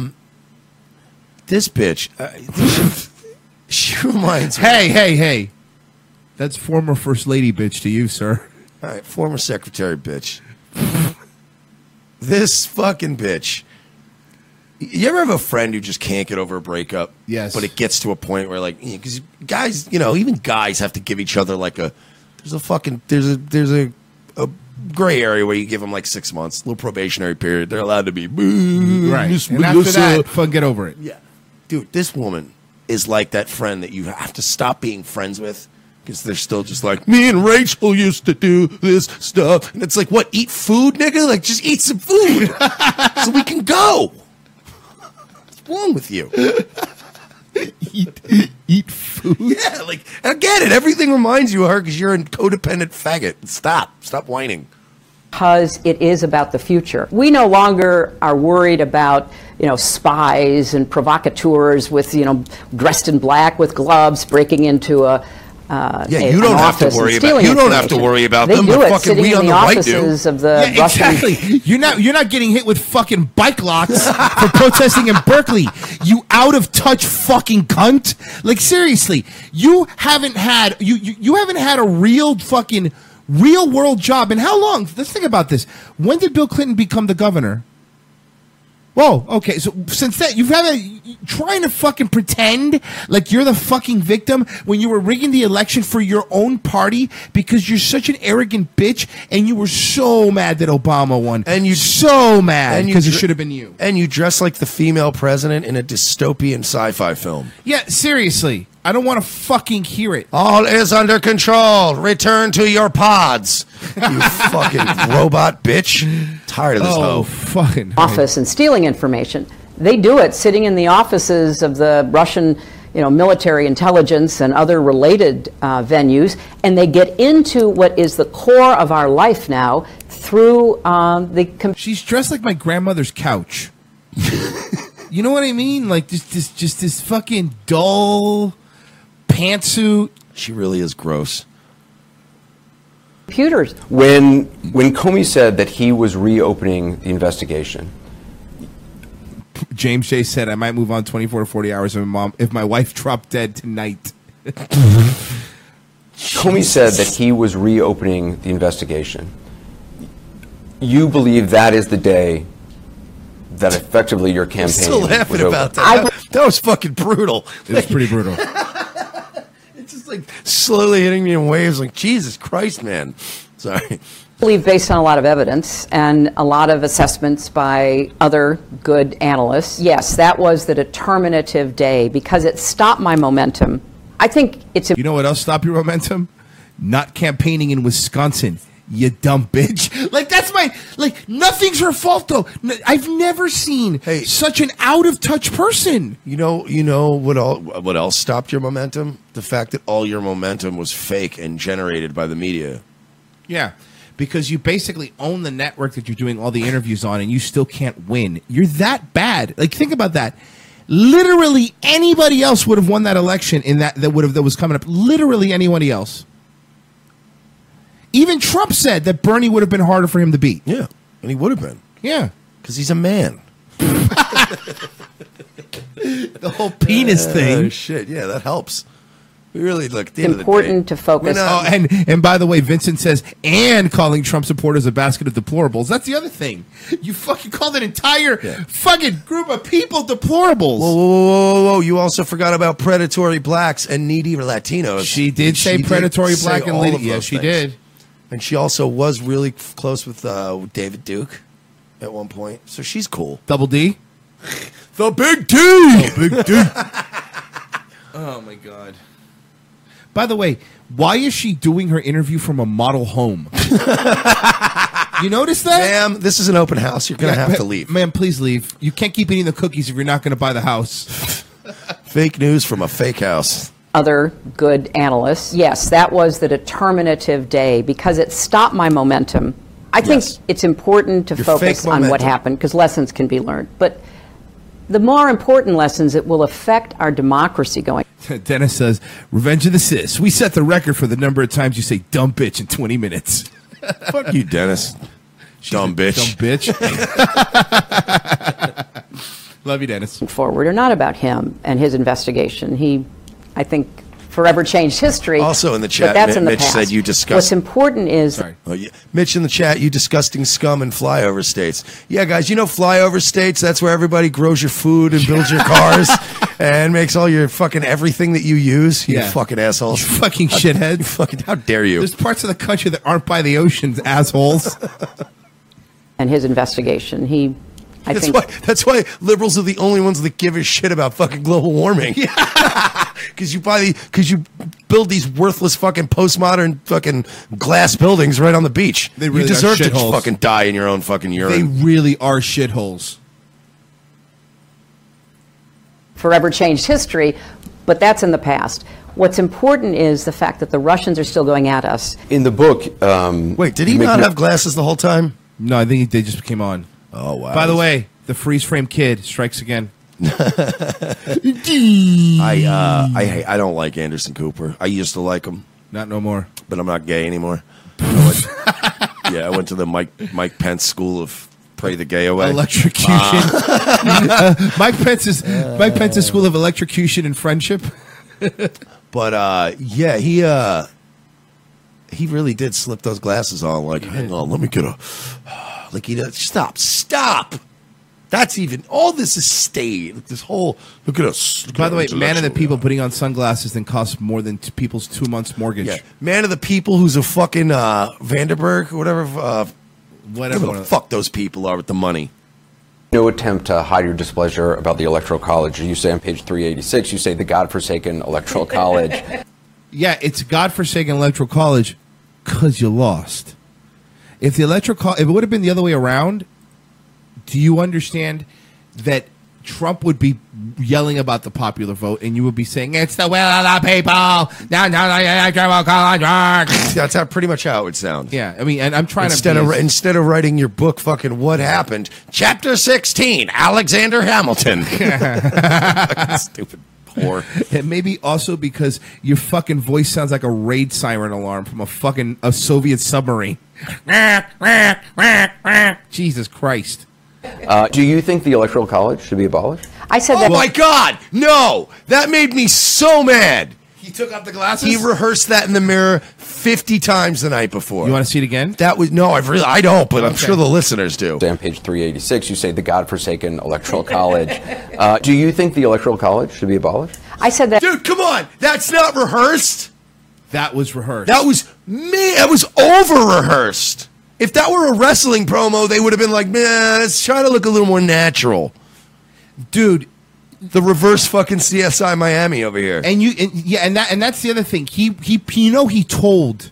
This bitch, she reminds me. Hey. That's former First Lady bitch to you, sir. All right, former Secretary bitch. This fucking bitch. You ever have a friend who just can't get over a breakup? Yes. But it gets to a point where, like, because guys, even guys have to give each other like there's a gray area where you give them like 6 months, a little probationary period. They're allowed to be right. And after that, fucking get over it. Yeah, dude, this woman is like that friend that you have to stop being friends with because they're still just like, me and Rachel used to do this stuff, and it's like, what? Eat food, nigga? Like, just eat some food so we can go. Wrong with you? eat food. Yeah, like I get it. Everything reminds you of her because you're a codependent faggot. Stop whining. Because it is about the future. We no longer are worried about spies and provocateurs with dressed in black with gloves breaking into you don't have to worry about. You don't have to worry about them. They do but it fucking sitting we in on the the right offices do. of the Russian. Exactly. You're not getting hit with fucking bike locks for protesting in Berkeley. You out of touch fucking cunt. Like seriously, you haven't had you haven't had a real world job in how long? Let's think about this. When did Bill Clinton become the governor? Whoa, okay, so since that, you've had trying to fucking pretend like you're the fucking victim when you were rigging the election for your own party because you're such an arrogant bitch and you were so mad that Obama won. And you so mad because it should have been you. And you dress like the female president in a dystopian sci-fi film. Yeah, seriously. I don't want to fucking hear it. All is under control. Return to your pods. You fucking robot bitch. Tired of this hoe. Fucking office and stealing information. They do it sitting in the offices of the Russian, military intelligence and other related venues, and they get into what is the core of our life now through the. She's dressed like my grandmother's couch. You know what I mean? Like just this fucking dull pantsuit. She really is gross. Computers. When Comey said that he was reopening the investigation, James J said, "I might move on 24 to 40 hours if my wife dropped dead tonight." Comey said that he was reopening the investigation. You believe that is the day that effectively your campaign was over? I'm still laughing about that. That was fucking brutal. It was pretty brutal. It's just like slowly hitting me in waves. Like, Jesus Christ, man. Sorry. believe, based on a lot of evidence and a lot of assessments by other good analysts, yes, that was the determinative day because it stopped my momentum. I think it's... You know what else stopped your momentum? Not campaigning in Wisconsin, you dumb bitch. Like, that's my... Like, nothing's her fault, though. I've never seen such an out-of-touch person. You know what else stopped your momentum? The fact that all your momentum was fake and generated by the media. Yeah, because you basically own the network that you're doing all the interviews on, and you still can't win. You're that bad. Like, think about that. Literally anybody else would have won that election in that was coming up. Literally anybody else. Even Trump said that Bernie would have been harder for him to beat. Yeah, and he would have been. Yeah, because he's a man. The whole penis thing. Shit, yeah, that helps. We really look. At the important to focus. Oh, and by the way, Vincent says, and calling Trump supporters a basket of deplorables. That's the other thing. You fucking called an entire fucking group of people deplorables. Whoa! You also forgot about predatory blacks and needy Latinos. She did say predatory black and needy. Yeah, she did. And she also was really close with David Duke at one point. So she's cool. Double D? The Big D! The Big D. Oh, my God. By the way, why is she doing her interview from a model home? You notice that? Ma'am, this is an open house. You're going to have to leave. Ma'am, please leave. You can't keep eating the cookies if you're not going to buy the house. Fake news from a fake house. Other good analysts, yes, that was the determinative day because it stopped my momentum. I think it's important to focus on what happened because lessons can be learned. But the more important lessons, it will affect our democracy going. Dennis says, Revenge of the Sis. We set the record for the number of times you say dumb bitch in 20 minutes. Fuck you, Dennis. Dumb bitch. Dumb bitch. Love you, Dennis. Forward are not about him and his investigation. He, I think, forever changed history. Also in the chat, but that's in the Mitch past. said you discussed. What's important is... Sorry. Oh, yeah. Mitch in the chat, you disgusting scum in flyover states. Yeah, guys, you know flyover states, that's where everybody grows your food and builds your cars and makes all your fucking everything that you use. You fucking assholes. You fucking shitheads. You fucking, how dare you? There's parts of the country that aren't by the oceans, assholes. And his investigation, he... That's why liberals are the only ones that give a shit about fucking global warming. Because you build these worthless fucking postmodern fucking glass buildings right on the beach. They really you deserve are to shitholes. fucking die in your own fucking urine. They really are shitholes. Forever changed history, but that's in the past. What's important is the fact that the Russians are still going at us. In the book... Wait, did he not have glasses the whole time? No, I think they just came on. Oh, wow. By the way, the freeze frame kid strikes again. I don't like Anderson Cooper. I used to like him. Not no more. But I'm not gay anymore. I went to the Mike Pence School of Pray the Gay Away. Electrocution. Mike Pence's School of Electrocution and Friendship. But he really did slip those glasses on. Like, hang on, let me get a... Like, he does. Stop. That's even... All this is stayed. This whole... Look at us. By the way, man of the people putting on sunglasses that costs more than people's 2 months mortgage. Yeah. Man of the people who's a fucking Vanderberg or whatever. Whatever the fuck those people are with the money. No attempt to hide your displeasure about the Electoral College. You say on page 386, you say the godforsaken Electoral College. Yeah, it's godforsaken Electoral College because you lost. If the if it would have been the other way around, do you understand that Trump would be yelling about the popular vote and you would be saying, it's the will of the people. No, the Electoral College works. That's pretty much how it would sound. Yeah, I mean, and I'm trying instead of writing your book, fucking What Happened, Chapter 16, Alexander Hamilton. Stupid whore. And maybe also because your fucking voice sounds like a raid siren alarm from a Soviet submarine. Jesus Christ. Do you think the Electoral College should be abolished? I said that. Oh my God, no! That made me so mad. He took off the glasses? He rehearsed that in the mirror 50 times the night before. You want to see it again? I don't, but I'm sure the listeners do. On page 386, you say the godforsaken Electoral College. Do you think the Electoral College should be abolished? I said that. Dude, come on. That's not rehearsed. That was rehearsed. That was over-rehearsed. If that were a wrestling promo, they would have been like, man, let's try to look a little more natural. Dude, the reverse fucking CSI Miami over here. And that's the other thing. He told.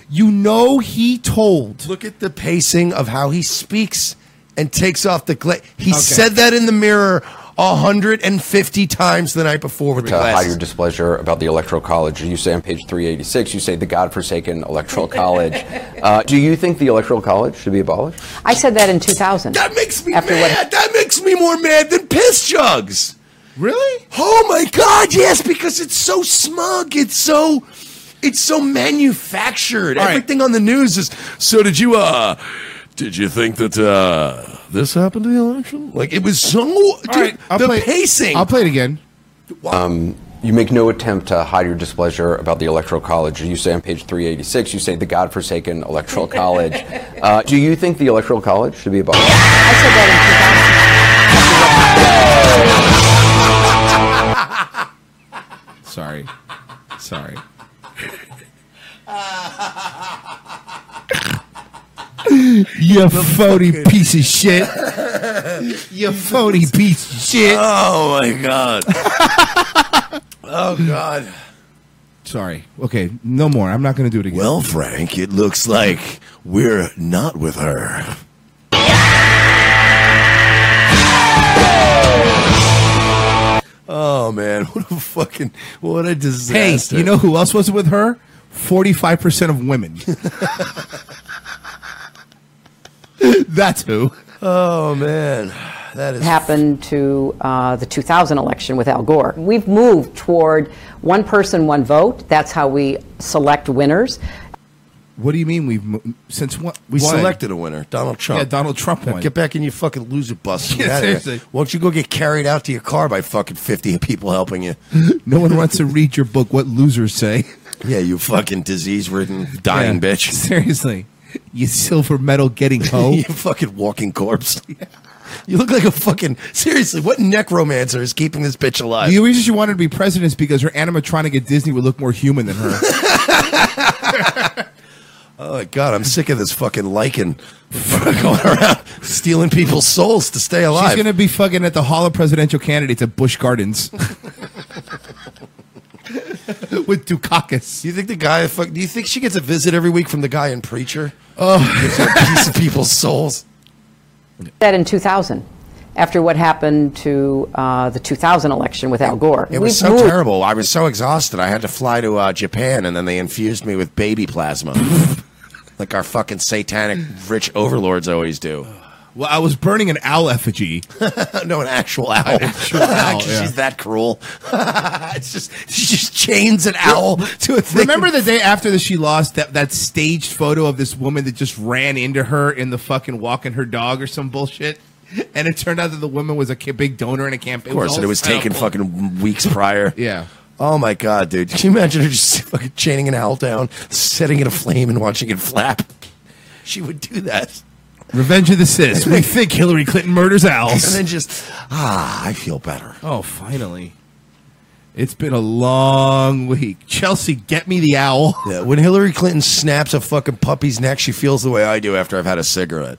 Look at the pacing of how he speaks and takes off the glass. He said that in the mirror 150 times the night before with the glasses. Hide your displeasure about the Electoral College. You say on page 386, you say the godforsaken Electoral College. Do you think the Electoral College should be abolished? I said that in 2000. That makes me mad. That makes me more mad than piss jugs. Really? Oh my God, yes, because it's so smug. It's so manufactured. All Everything on the news is, so did you think that this happened in the election? Like, it was so, dude, pacing. I'll play it again. You make no attempt to hide your displeasure about the Electoral College. You say on page 386, you say the godforsaken Electoral College. Do you think the Electoral College should be abolished? I said that in 2000. Sorry. You phony piece of shit. You phony piece of shit. Oh my God. Oh God. Sorry. Okay, no more. I'm not going to do it again. Well, Frank, it looks like we're not with her. Oh man, what a disaster. Hey, you know who else wasn't with her? 45% of women. That's who. Oh man, that is happened to the 2000 election with Al Gore. We've moved toward one person, one vote. That's how we select winners. What do you mean since what? We selected a winner, Donald Trump. Yeah, Donald Trump won. Get back in your fucking loser bus. Yeah, seriously. Why don't you go get carried out to your car by fucking 50 people helping you? No one wants to read your book, What Losers Say. Yeah, you fucking disease-ridden, dying bitch. Seriously. You silver medal getting hoe. You fucking walking corpse. Yeah. You look like a fucking... Seriously, what necromancer is keeping this bitch alive? The reason she wanted to be president is because her animatronic at Disney would look more human than her. Oh, my God, I'm sick of this fucking lichen going around stealing people's souls to stay alive. She's going to be fucking at the Hall of Presidential Candidates at Busch Gardens. With Dukakis. You think the guy... Do you think she gets a visit every week from the guy in Preacher? Oh. Gives her a piece of people's souls? That in 2000. After what happened to the 2000 election with Al Gore. It was so terrible. I was so exhausted. I had to fly to Japan, and then they infused me with baby plasma. Like our fucking satanic rich overlords always do. Well, I was burning an owl effigy. No, an actual owl. She's that cruel. She just chains an owl to a thing. Remember the day after she lost that staged photo of this woman that just ran into her in the fucking walking her dog or some bullshit? And it turned out that the woman was a big donor in a campaign. Of course, and it was taken fucking weeks prior. Yeah. Oh my God, dude! Can you imagine her just fucking chaining an owl down, setting it aflame, and watching it flap? She would do that. Revenge of the Sis. We think Hillary Clinton murders owls, and then just I feel better. Oh, finally! It's been a long week. Chelsea, get me the owl. Yeah, when Hillary Clinton snaps a fucking puppy's neck, she feels the way I do after I've had a cigarette.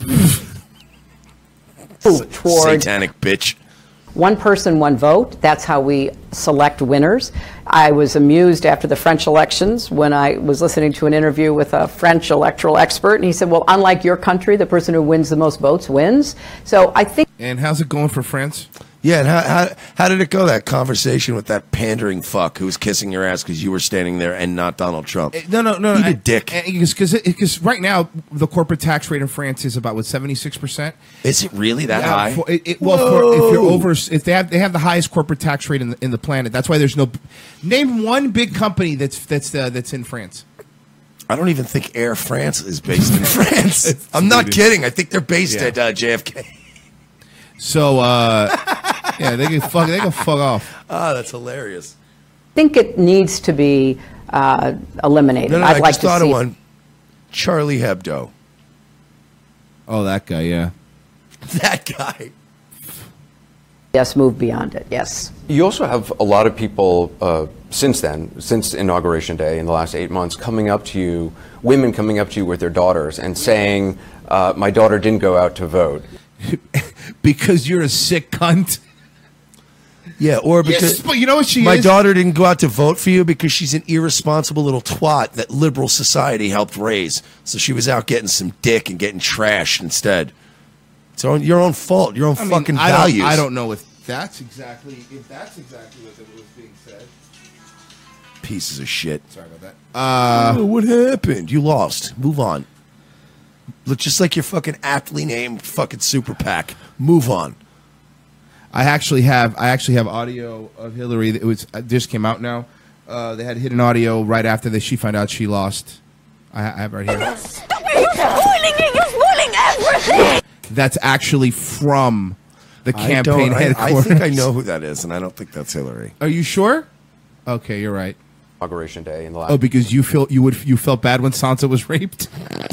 Toward satanic bitch. One person, one vote. That's how we select winners. I was amused after the French elections when I was listening to an interview with a French electoral expert, and he said, well, unlike your country, the person who wins the most votes wins. So I think... And how's it going for France? Yeah, and how did it go, that conversation with that pandering fuck who was kissing your ass because you were standing there and not Donald Trump? No. He's a dick. Because right now, the corporate tax rate in France is about, 76%? Is it really that high? If you're over... If they have the highest corporate tax rate in the planet. That's why there's no... Name one big company that's in France. I don't even think Air France is based in France. I'm not kidding. I think they're based at JFK. So, yeah, they can fuck off. Oh, that's hilarious. I think it needs to be eliminated. No, I just thought of one. Charlie Hebdo. Oh, that guy, yeah. That guy. Yes, move beyond it, yes. You also have a lot of people since Inauguration Day, in the last 8 months, coming up to you, women coming up to you with their daughters and saying, my daughter didn't go out to vote. Because you're a sick cunt. Yeah, or because Yes, but you know what she my is? daughter didn't go out to vote for you because she's an irresponsible little twat that liberal society helped raise. So she was out getting some dick and getting trashed instead. It's your own fault. Your own fucking values. I don't know if that's exactly what was being said. Pieces of shit. Sorry about that. What happened? You lost. Move on. Look, just like your fucking aptly named fucking super PAC. Move on. I actually have audio of Hillary. It was just came out now. They had hidden audio right after that she found out she lost. I have it right here. You're spoiling it. You're spoiling everything. That's actually from the campaign headquarters. I think I know who that is, and I don't think that's Hillary. Are you sure? Okay, you're right. Inauguration day in the last. Oh, because you felt bad when Sansa was raped.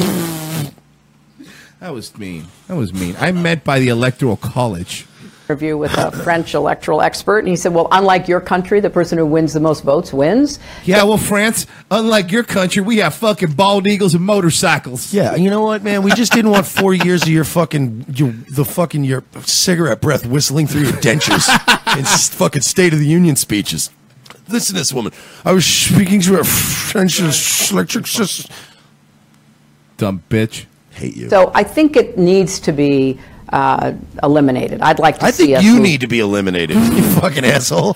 That was mean. I meant by the Electoral College. Interview with a French electoral expert, and he said, well, unlike your country, the person who wins the most votes wins. Yeah, well, France, unlike your country, we have fucking bald eagles and motorcycles. Yeah, you know what, man? We just didn't want 4 years of your cigarette breath whistling through your dentures in fucking State of the Union speeches. Listen to this woman. I was speaking to a French electric system. Dumb bitch. Hate you. So I think it needs to be eliminated. I'd like to I see think us you move need to be eliminated, you fucking asshole.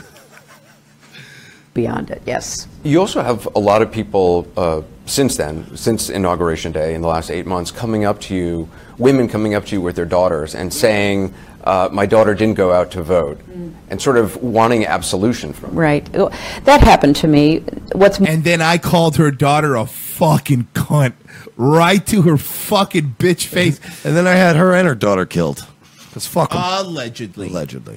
beyond it. Yes. You also have a lot of people since Inauguration Day in the last 8 months, women coming up to you with their daughters and saying, my daughter didn't go out to vote, and sort of wanting absolution from her. Right. That happened to me. And then I called her daughter a fucking cunt right to her fucking bitch face. And then I had her and her daughter killed. Because fuck them. Allegedly.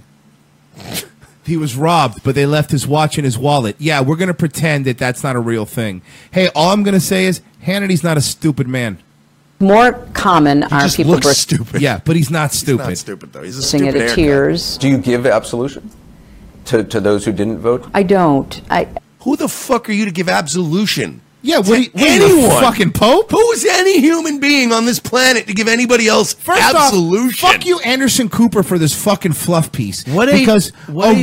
He was robbed, but they left his watch in his wallet. Yeah, we're going to pretend that that's not a real thing. Hey, all I'm going to say is Hannity's not a stupid man. More common are people looks stupid. Yeah, but he's not stupid. He's not stupid, though. He's a bursting stupid into haircut. tears. Do you give absolution to those who didn't vote? I don't. Who the fuck are you to give absolution? Yeah, anyone? Fucking Pope? Who is any human being on this planet to give anybody else absolution? Fuck you, Anderson Cooper, for this fucking fluff piece. Because a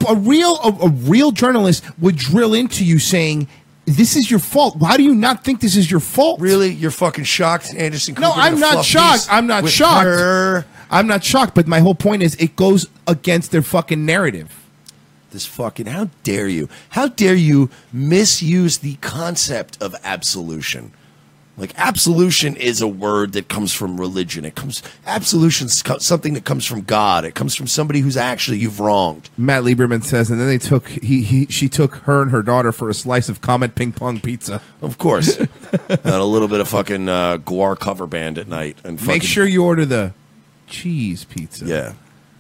real journalist would drill into you saying, "This is your fault. Why do you not think this is your fault?" Really, you're fucking shocked, Anderson Cooper? No, I'm not shocked. I'm not shocked. I'm not shocked. But my whole point is, it goes against their fucking narrative. How dare you? How dare you misuse the concept of absolution? Like, absolution is a word that comes from religion. Absolution's something that comes from God. It comes from somebody who's actually you've wronged. Matt Lieberman says, and then she took her and her daughter for a slice of Comet Ping Pong pizza. Of course. And a little bit of fucking Guar cover band at night. And make sure you order the cheese pizza. Yeah.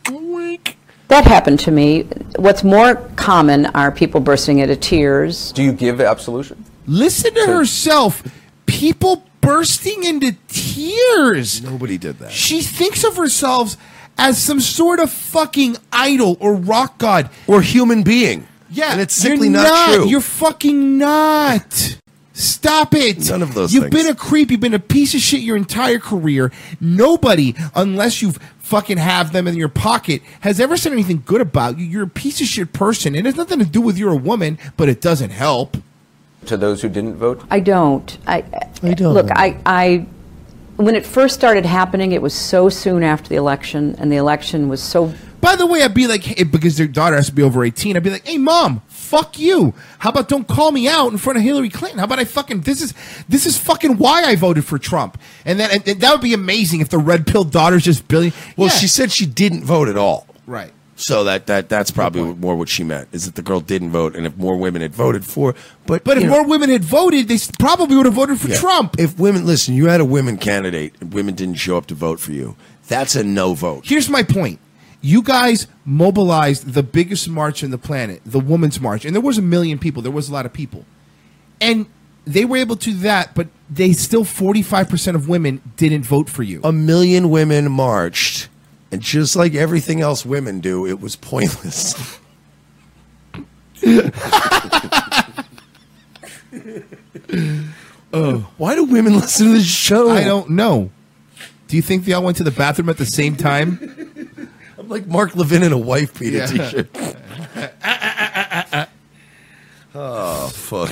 That happened to me. What's more common are people bursting into tears. Do you give absolution? Listen to herself. People bursting into tears. Nobody did that. She thinks of herself as some sort of fucking idol or rock god. Or human being. Yeah. And it's simply not true. You're fucking not. Stop it. None of those You've things. been a creep. You've been a piece of shit your entire career. Nobody, unless you've fucking have them in your pocket, has ever said anything good about you. You're a piece of shit person. And it has nothing to do with you're a woman, but it doesn't help. To those who didn't vote? I don't. I don't. Look, when it first started happening, it was so soon after the election, and the election was so... By the way, I'd be like, hey, because their daughter has to be over 18, I'd be like, hey, Mom, fuck you. How about don't call me out in front of Hillary Clinton? How about I fucking, this is fucking why I voted for Trump. And that would be amazing if the red pill daughter's just billion. Well, Yeah. she said she didn't vote at all. Right. So that's probably more what she meant, is that the girl didn't vote, and if more women had voted for... But if more women had voted, they probably would have voted for Trump. If women... Listen, you had a women candidate, and women didn't show up to vote for you. That's a no vote. Here's my point. You guys mobilized the biggest march on the planet, the Women's March. And there was 1 million people. There was a lot of people. And they were able to do that, but they still 45% of women didn't vote for you. 1 million women marched, and just like everything else women do, it was pointless. Why do women listen to this show? I don't know. Do you think they all went to the bathroom at the same time? I'm like Mark Levin in a wife beater Yeah. t-shirt. Oh, fuck.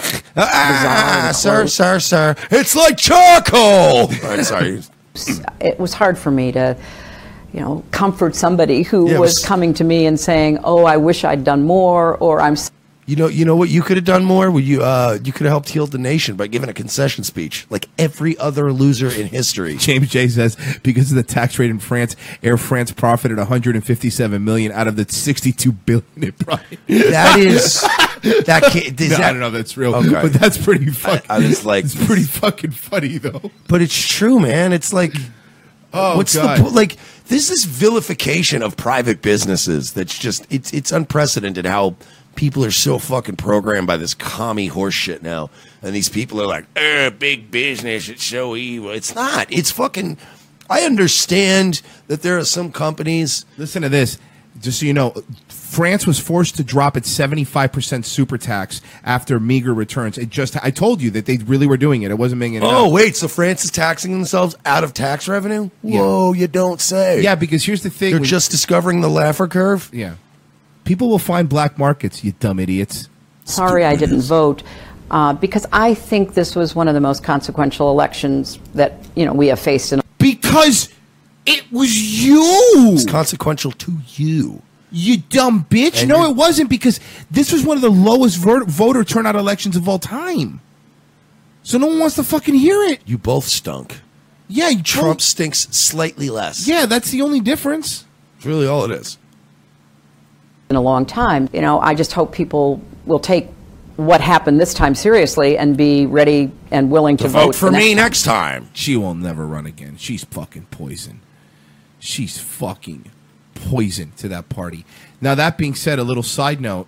Sir. It's like charcoal. All right, sorry. It was hard for me to, comfort somebody who Yeah, it was was- coming to me and saying, "Oh, I wish I'd done more," or "I'm." You know what you could have done more? You could have helped heal the nation by giving a concession speech, like every other loser in history. James J says because of the tax rate in France, Air France profited 157 million out of the 62 billion it profited. That is that can't. Is No, that, I don't know if that's real, Okay. but that's pretty fucking. I was like, it's pretty fucking funny though. but it's true, man. It's like, Oh, what's God. the like? This is vilification of private businesses. That's just it's unprecedented how people are so fucking programmed by this commie horse shit now. And these people are like, big business, it's so evil. It's not. It's fucking. I understand that there are some companies. Listen to this, just so you know. France was forced to drop its 75% super tax after meager returns. I told you that they really were doing it. It wasn't making it Oh, up. wait. So France is taxing themselves out of tax revenue? Yeah. Whoa, you don't say. Yeah, because here's the thing. They're when- just discovering the Laffer curve? Yeah. People will find black markets, you dumb idiots. Sorry, I didn't vote because I think this was one of the most consequential elections that we have faced in. Because it was you. It's consequential to you. You dumb bitch. And No, you- it wasn't, because this was one of the lowest voter turnout elections of all time. So no one wants to fucking hear it. You both stunk. Yeah, you Trump stinks slightly less. Yeah, that's the only difference. It's really all it is. In a long time. I just hope people will take what happened this time seriously and be ready and willing to Vote for the me time. next time. She will never run again. She's fucking poison. She's fucking poison to that party. Now, that being said, a little side note.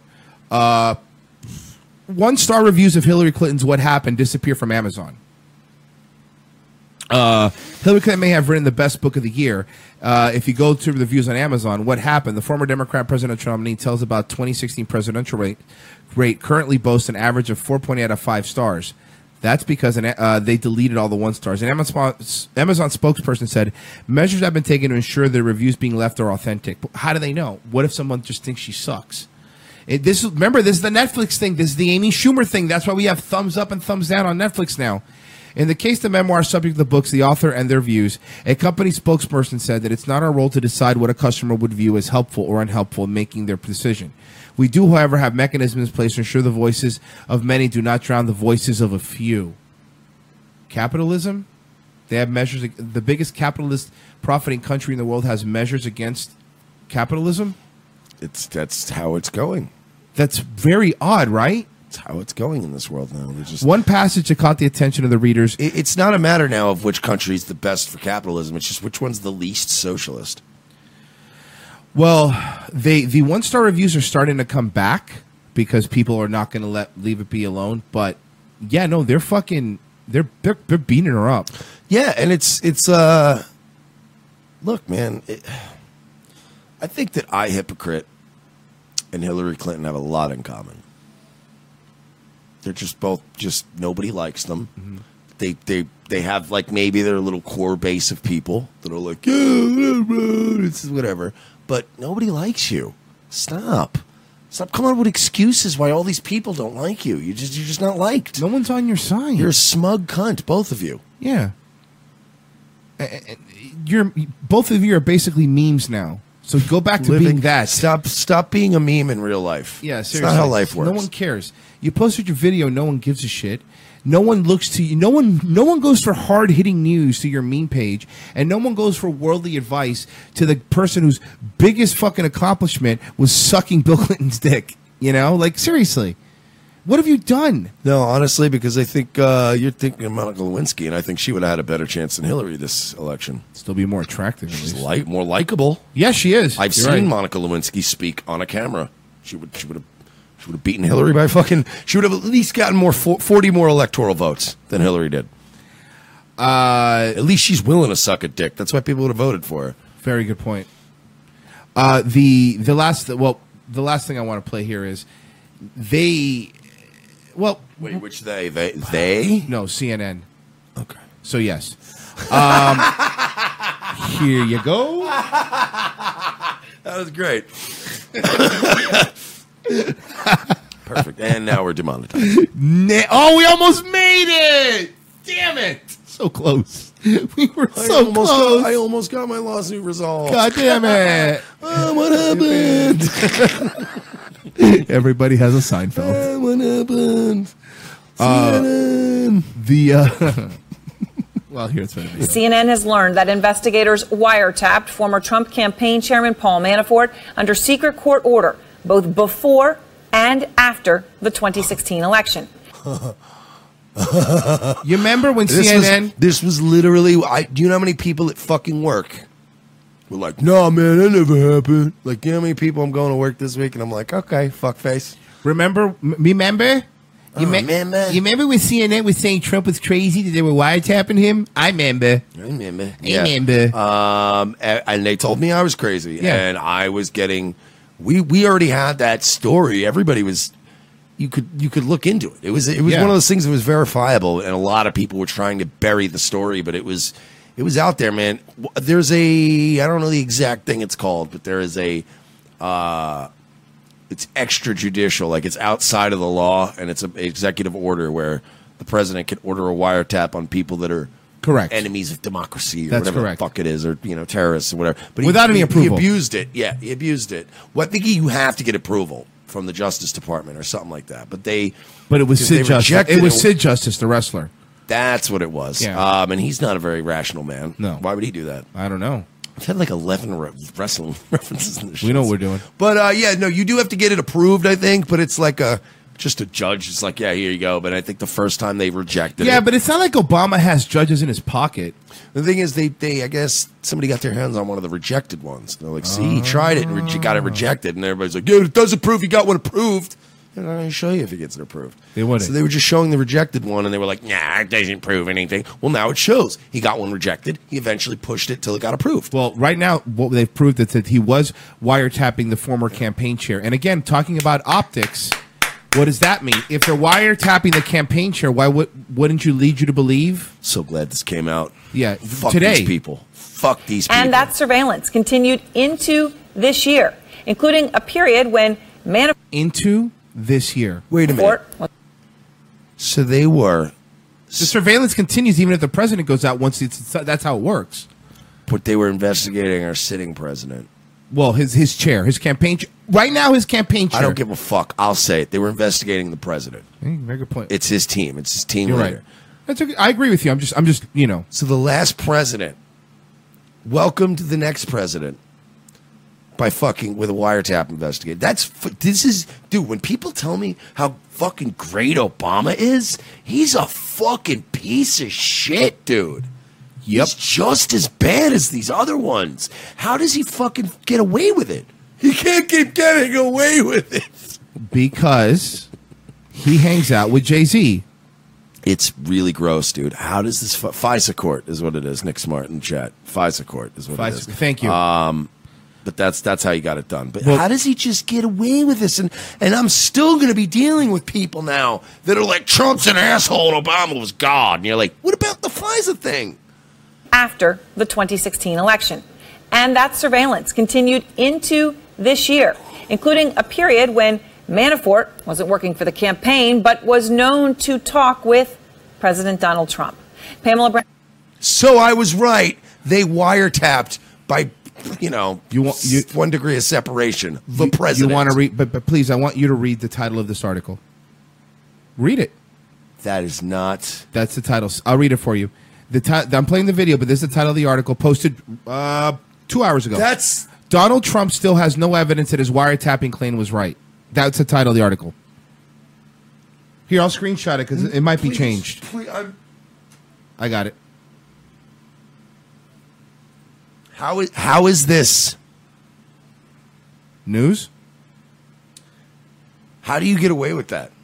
1-star reviews of Hillary Clinton's What Happened disappear from Amazon. Hillary Clinton may have written the best book of the year. If you go to the reviews on Amazon, What Happened, the former Democrat presidential nominee tells about 2016 presidential rate currently boasts an average of 4.8 out of 5 stars. That's because they deleted all the 1 stars. An Amazon spokesperson said, measures have been taken to ensure the reviews being left are authentic. But how do they know? What if someone just thinks she sucks? Remember, this is the Netflix thing. This is the Amy Schumer thing. That's why we have thumbs up and thumbs down on Netflix now. In the case of the memoir subject of the books, the author and their views, a company spokesperson said that it's not our role to decide what a customer would view as helpful or unhelpful in making their decision. We do, however, have mechanisms in place to ensure the voices of many do not drown the voices of a few. Capitalism? They have measures. The biggest capitalist profiting country in the world has measures against capitalism? That's how it's going. That's very odd, right? It's how it's going in this world now. One passage that caught the attention of the readers. It's not a matter now of which country is the best for capitalism. It's just which one's the least socialist. Well, the 1-star reviews are starting to come back because people are not going to leave it be alone. But yeah, no, they're fucking they're beating her up. Yeah, and it's look, man. I think that iHypocrite and Hillary Clinton have a lot in common. They're just both nobody likes them. Mm-hmm. They have like maybe their little core base of people that are like, yeah, it's whatever. But nobody likes you. Stop coming up with excuses why all these people don't like you. You're just not liked. No one's on your side. You're a smug cunt, both of you. Yeah. Both of you are basically memes now. So go back to being that. Stop being a meme in real life. Yeah, seriously. It's not how life works. No one cares. You posted your video, no one gives a shit. No one looks to you. No one goes for hard-hitting news to your meme page, and no one goes for worldly advice to the person whose biggest fucking accomplishment was sucking Bill Clinton's dick. Like, seriously. What have you done? No, honestly, because I think you're thinking of Monica Lewinsky, and I think she would have had a better chance than Hillary this election. Still be more attractive. She's more likable. Yeah, she is. I've You're seen right. Monica Lewinsky speak on a camera. She would have beaten Hillary by fucking. She would have at least gotten 40 more electoral votes than Hillary did. At least she's willing to suck a dick. That's why people would have voted for her. Very good point. The last thing I want to play here is they. Well, wait, which they? They? No, CNN. Okay. So yes. Here you go. That was great. Perfect. And now we're demonetized. Oh, we almost made it. Damn it. So close. We were so close. I almost got my lawsuit resolved. God damn it. What happened? Everybody has a Seinfeld. What happened? Well, here's what it is. CNN has learned that investigators wiretapped former Trump campaign chairman Paul Manafort under secret court order, both before and after the 2016 election. You remember when CNN... This was literally... do you know how many people at fucking work were like, no, man, that never happened. Like, you know how many people I'm going to work this week? And I'm like, okay, fuckface. Remember? You remember when CNN was saying Trump was crazy, that they were wiretapping him? I remember. And they told me I was crazy. Yeah. And I was getting... We already had that story. Everybody was... You could look into it. It was one of those things that was verifiable, and a lot of people were trying to bury the story, but it was out there, man. There's I don't know the exact thing it's called, but there is it's extrajudicial, like it's outside of the law, and it's an executive order where the president can order a wiretap on people that are correct enemies of democracy or That's whatever correct. the fuck it is, or terrorists or whatever. But without any approval, he abused it. Yeah, he abused it. Well, I think you have to get approval from the Justice Department or something like that. But it was Sid Justice. It was Sid Justice, the wrestler. That's what it was. Yeah. And he's not a very rational man. No. Why would he do that? I don't know. I've had like 11 wrestling references in this show. We know what we're doing. But you do have to get it approved, I think. But it's like just a judge. It's like, yeah, here you go. But I think the first time they rejected it. Yeah, but it's not like Obama has judges in his pocket. The thing is, they I guess somebody got their hands on one of the rejected ones. They're like, see, he tried it and got it rejected. And everybody's like, yeah, it doesn't prove he got one approved. They're not going to show you if he gets it approved. They wouldn't. So they were just showing the rejected one, and they were like, nah, it doesn't prove anything. Well, now it shows. He got one rejected. He eventually pushed it till it got approved. Well, right now, what they've proved is that he was wiretapping the former campaign chair. And again, talking about optics, what does that mean? If they're wiretapping the campaign chair, why wouldn't you lead you to believe? So glad this came out. Yeah, Fuck today. these people. Fuck these people. And that surveillance continued into this year, including a period when Manafort... Into this year. Wait a minute. So they were... The surveillance continues even if the president goes out once that's how it works. But they were investigating our sitting president. Well, his chair, his campaign chair. Right now, his campaign chair. I don't give a fuck. I'll say it. They were investigating the president. Very good point. It's his team. It's his team You're leader. right. That's okay. I agree with you. I'm just, So the last president welcomed the next president by fucking with a wiretap investigation. Dude, when people tell me how fucking great Obama is, he's a fucking piece of shit, dude. Yep. He's just as bad as these other ones. How does he fucking get away with it? He can't keep getting away with it. Because he hangs out with Jay-Z. It's really gross, dude. How does this... FISA court is what it is. Nick Smart in chat. FISA court is what it is. Thank you. But that's how you got it done. But how does he just get away with this? And I'm still going to be dealing with people now that are like, Trump's an asshole and Obama was God. And you're like, what about the FISA thing? After the 2016 election. And that surveillance continued into this year, including a period when Manafort wasn't working for the campaign, but was known to talk with President Donald Trump. Pamela Brown. So I was right. They wiretapped by, you 1 degree of separation. The president. You want to read, but please, I want you to read the title of this article. Read it. That is not. That's the title. I'll read it for you. I'm playing the video, but this is the title of the article posted 2 hours ago. Donald Trump still has no evidence that his wiretapping claim was right. That's the title of the article. Here, I'll screenshot it because it might be changed. I got it. How is this news? How do you get away with that?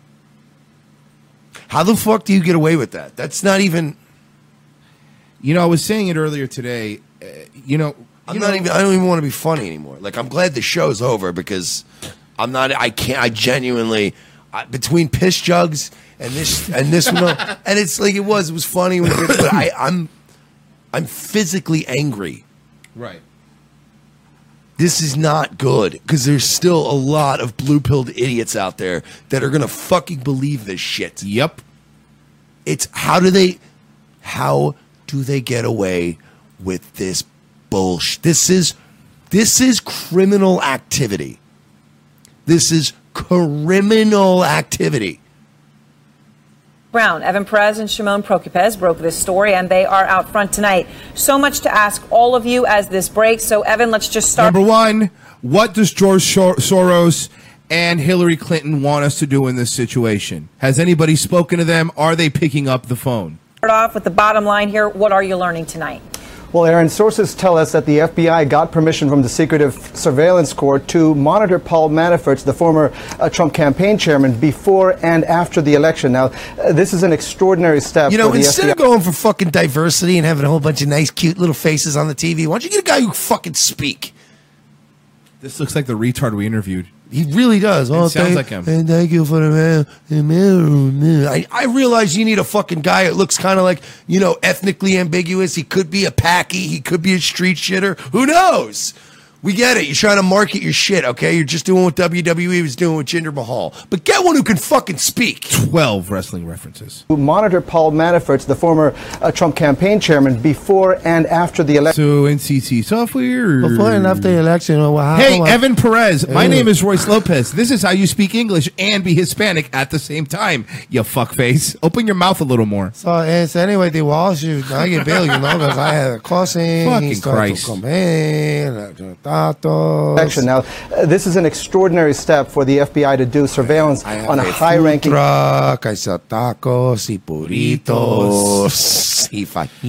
How the fuck do you get away with that? That's not even. I was saying it earlier today. I don't even want to be funny anymore. Like, I'm glad the show's over because I genuinely, between piss jugs and this one, and it's like it was funny when we did it, but I'm physically angry. Right. This is not good because there's still a lot of blue-pilled idiots out there that are going to fucking believe this shit. Yep. It's how do they get away with this bullshit? This is criminal activity. This is criminal activity. Brown, Evan Perez, and Shimon Prokupecz broke this story, and they are out front tonight. So much to ask all of you as this breaks. So, Evan, let's just start. Number one, what does George Soros and Hillary Clinton want us to do in this situation? Has anybody spoken to them? Are they picking up the phone? Start off with the bottom line here. What are you learning tonight? Well, Aaron, sources tell us that the FBI got permission from the Secretive Surveillance Court to monitor Paul Manafort, the former Trump campaign chairman, before and after the election. Now, this is an extraordinary step. You know, for the instead FBI. of going for fucking diversity and having a whole bunch of nice, cute little faces on the TV, why don't you get a guy who can fucking speak? This looks like the retard we interviewed. He really does. It sounds like him. And thank you for the man. I realize you need a fucking guy that looks kind of like, you know, ethnically ambiguous. He could be a packy. He could be a street shitter. Who knows? We get it. You're trying to market your shit, okay? You're just doing what WWE was doing with Jinder Mahal. But get one who can fucking speak. 12 wrestling references. Who monitor Paul Manafort, the former Trump campaign chairman, before and after the election. So, NCT software. Before and after the election. Hey, Evan Perez. My name is Royce Lopez. This is how you speak English and be Hispanic at the same time, you fuckface. Open your mouth a little more. So, it's anyway, the walls, I get bail, you know, because I had a crossing. Fucking Christ. Now, this is an extraordinary step for the FBI to do surveillance on a high-ranking truck. I sell tacos y burritos y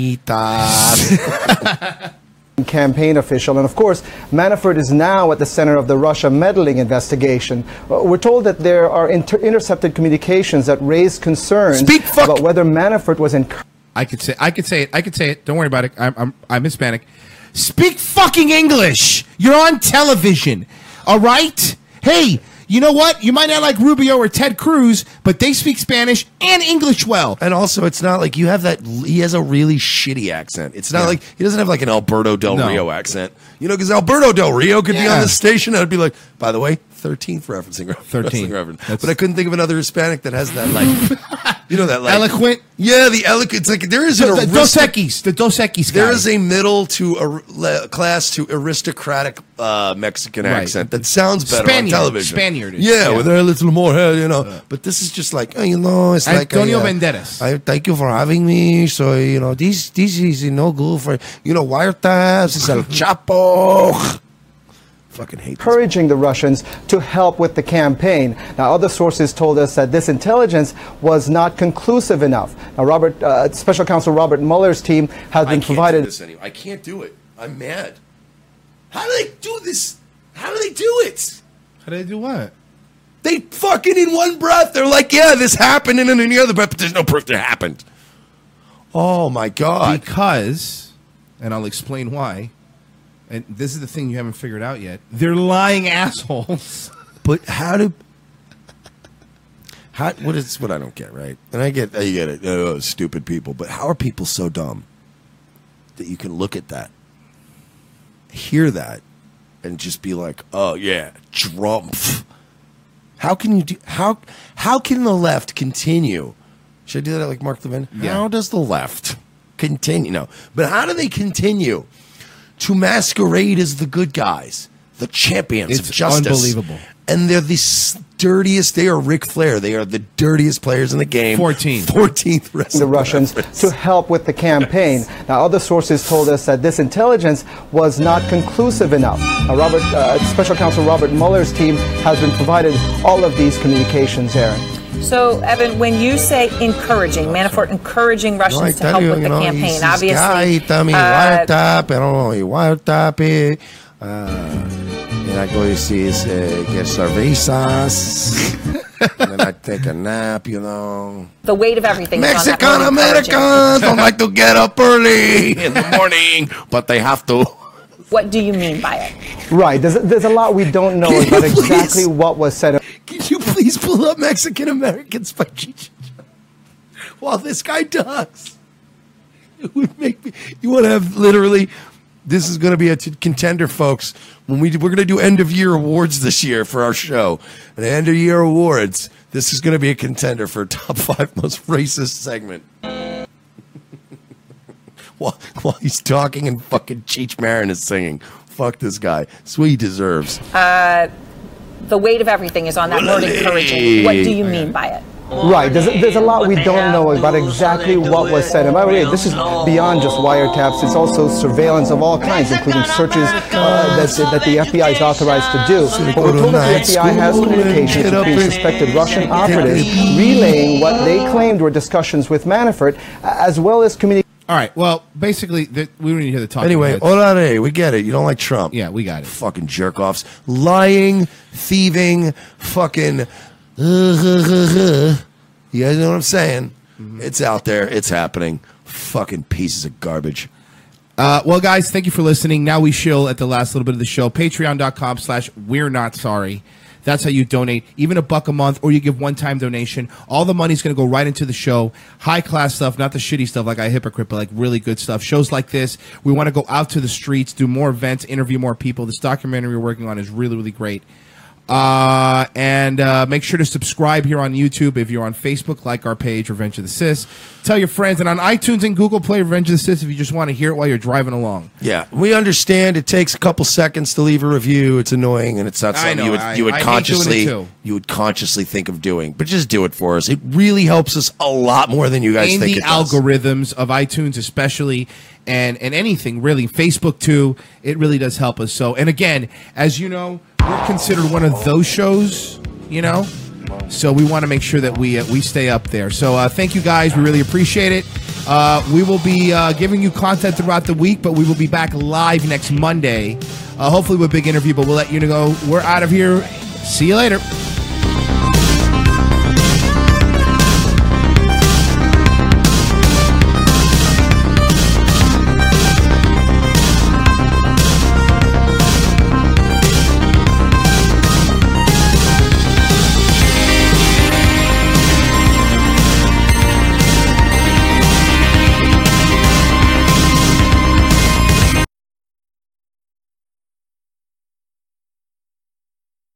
fajitas. Campaign official. And of course, Manafort is now at the center of the Russia meddling investigation. We're told that there are intercepted communications that raise concerns about whether Manafort was encouraged. I could say it. Don't worry about it. I'm Hispanic. Speak fucking English. You're on television. All right? Hey, you know what? You might not like Rubio or Ted Cruz, but they speak Spanish and English well. And also, it's not like you have that. He has a really shitty accent. It's not like he doesn't have like an Alberto Del Rio accent. You know, because Alberto Del Rio could be on the station. I'd be like, by the way, 13th referencing. 13. Reference. But I couldn't think of another Hispanic that has that, like, you know, that, like. Eloquent? Yeah, the eloquent. It's like, there is the Dos Equis guy. There is a middle to class to aristocratic Mexican accent that sounds better on television. Spaniard. Yeah, with a little more hair, you know. But this is just like, you know, it's like. Antonio Banderas. I thank you for having me. So, you know, this is no good for, you know, wiretaps. It's El Chapo. Fucking hate encouraging the Russians to help with the campaign. Now, other sources told us that this intelligence was not conclusive enough. Now, Special Counsel Robert Mueller's team has been provided. I can't do it. I'm mad. How do they do this? How do they do it? How do they do what? They fucking in one breath. They're like, yeah, this happened, and then in the other breath, but there's no proof that it happened. Oh my God! Because, and I'll explain why. And this is the thing you haven't figured out yet. They're lying assholes. But what I don't get, right? And I get it, stupid people. But how are people so dumb that you can look at that, hear that, and just be like, oh yeah, Trump. How can you do? How can the left continue? Should I do that like Mark Levin? Yeah. How does the left continue? No, but how do they continue to masquerade as the good guys, the champions of justice? Unbelievable. And they're the dirtiest. They are Ric Flair. They are the dirtiest players in the game. 14th the Russians to help with the campaign. Yes. Now, other sources told us that this intelligence was not conclusive enough. Now, Special Counsel Robert Mueller's team has been provided all of these communications, Aaron. So, Evan, when you say encouraging, Manafort encouraging Russians to help with the campaign, obviously. Tell me wiretap, I don't know, he wiretap it. And I go to see get cervezas. And then I take a nap, you know. The weight of everything. Mexican Americans don't like to get up early in the morning, but they have to. What do you mean by it? Right. There's a lot we don't know about exactly what was said. Can you please pull up Mexican Americans by Cheech while this guy does? It would make me. You want to have literally. This is going to be a contender, folks. When we're going to do end of year awards this year for our show, and end of year awards. This is going to be a contender for top 5 most racist segment. while he's talking and fucking Cheech Marin is singing. Fuck this guy. That's what he deserves. The weight of everything is on that word encouraging. What do you mean by it? Right. There's a lot we don't know about exactly what was said. And by the way, this is beyond just wiretaps. It's also surveillance of all kinds, including searches that the FBI is authorized to do. But we're told that the FBI has communications between suspected Russian operatives relaying what they claimed were discussions with Manafort, as well as communications. All right. Well, basically, we don't need to hear the talk. Anyway, Olare, we get it. You don't like Trump. Yeah, we got it. Fucking jerk-offs. Lying, thieving, fucking... You guys know what I'm saying? It's out there. It's happening. Fucking pieces of garbage. Well, guys, thank you for listening. Now we shill at the last little bit of the show. Patreon.com/We're Not Sorry. That's how you donate, even $1 a month, or you give one-time donation. All the money's going to go right into the show. High-class stuff, not the shitty stuff like I Hypocrite, but like really good stuff. Shows like this, we want to go out to the streets, do more events, interview more people. This documentary we're working on is really, really great. And make sure to subscribe here on YouTube. If you're on Facebook, like our page, Revenge of the Sis. Tell your friends. And on iTunes and Google Play, Revenge of the Sis, if you just want to hear it while you're driving along. Yeah, we understand it takes a couple seconds to leave a review. It's annoying, and it's not something you would consciously think of doing. But just do it for us. It really helps us a lot more than you guys think it does. In the algorithms of iTunes especially, and anything, really. Facebook, too. It really does help us. So, and again, as you know, we're considered one of those shows, you know, so we want to make sure that we stay up there. So thank you guys. We really appreciate it. We will be giving you content throughout the week, but we will be back live next Monday, hopefully with a big interview, but we'll let you know. We're out of here. See you later.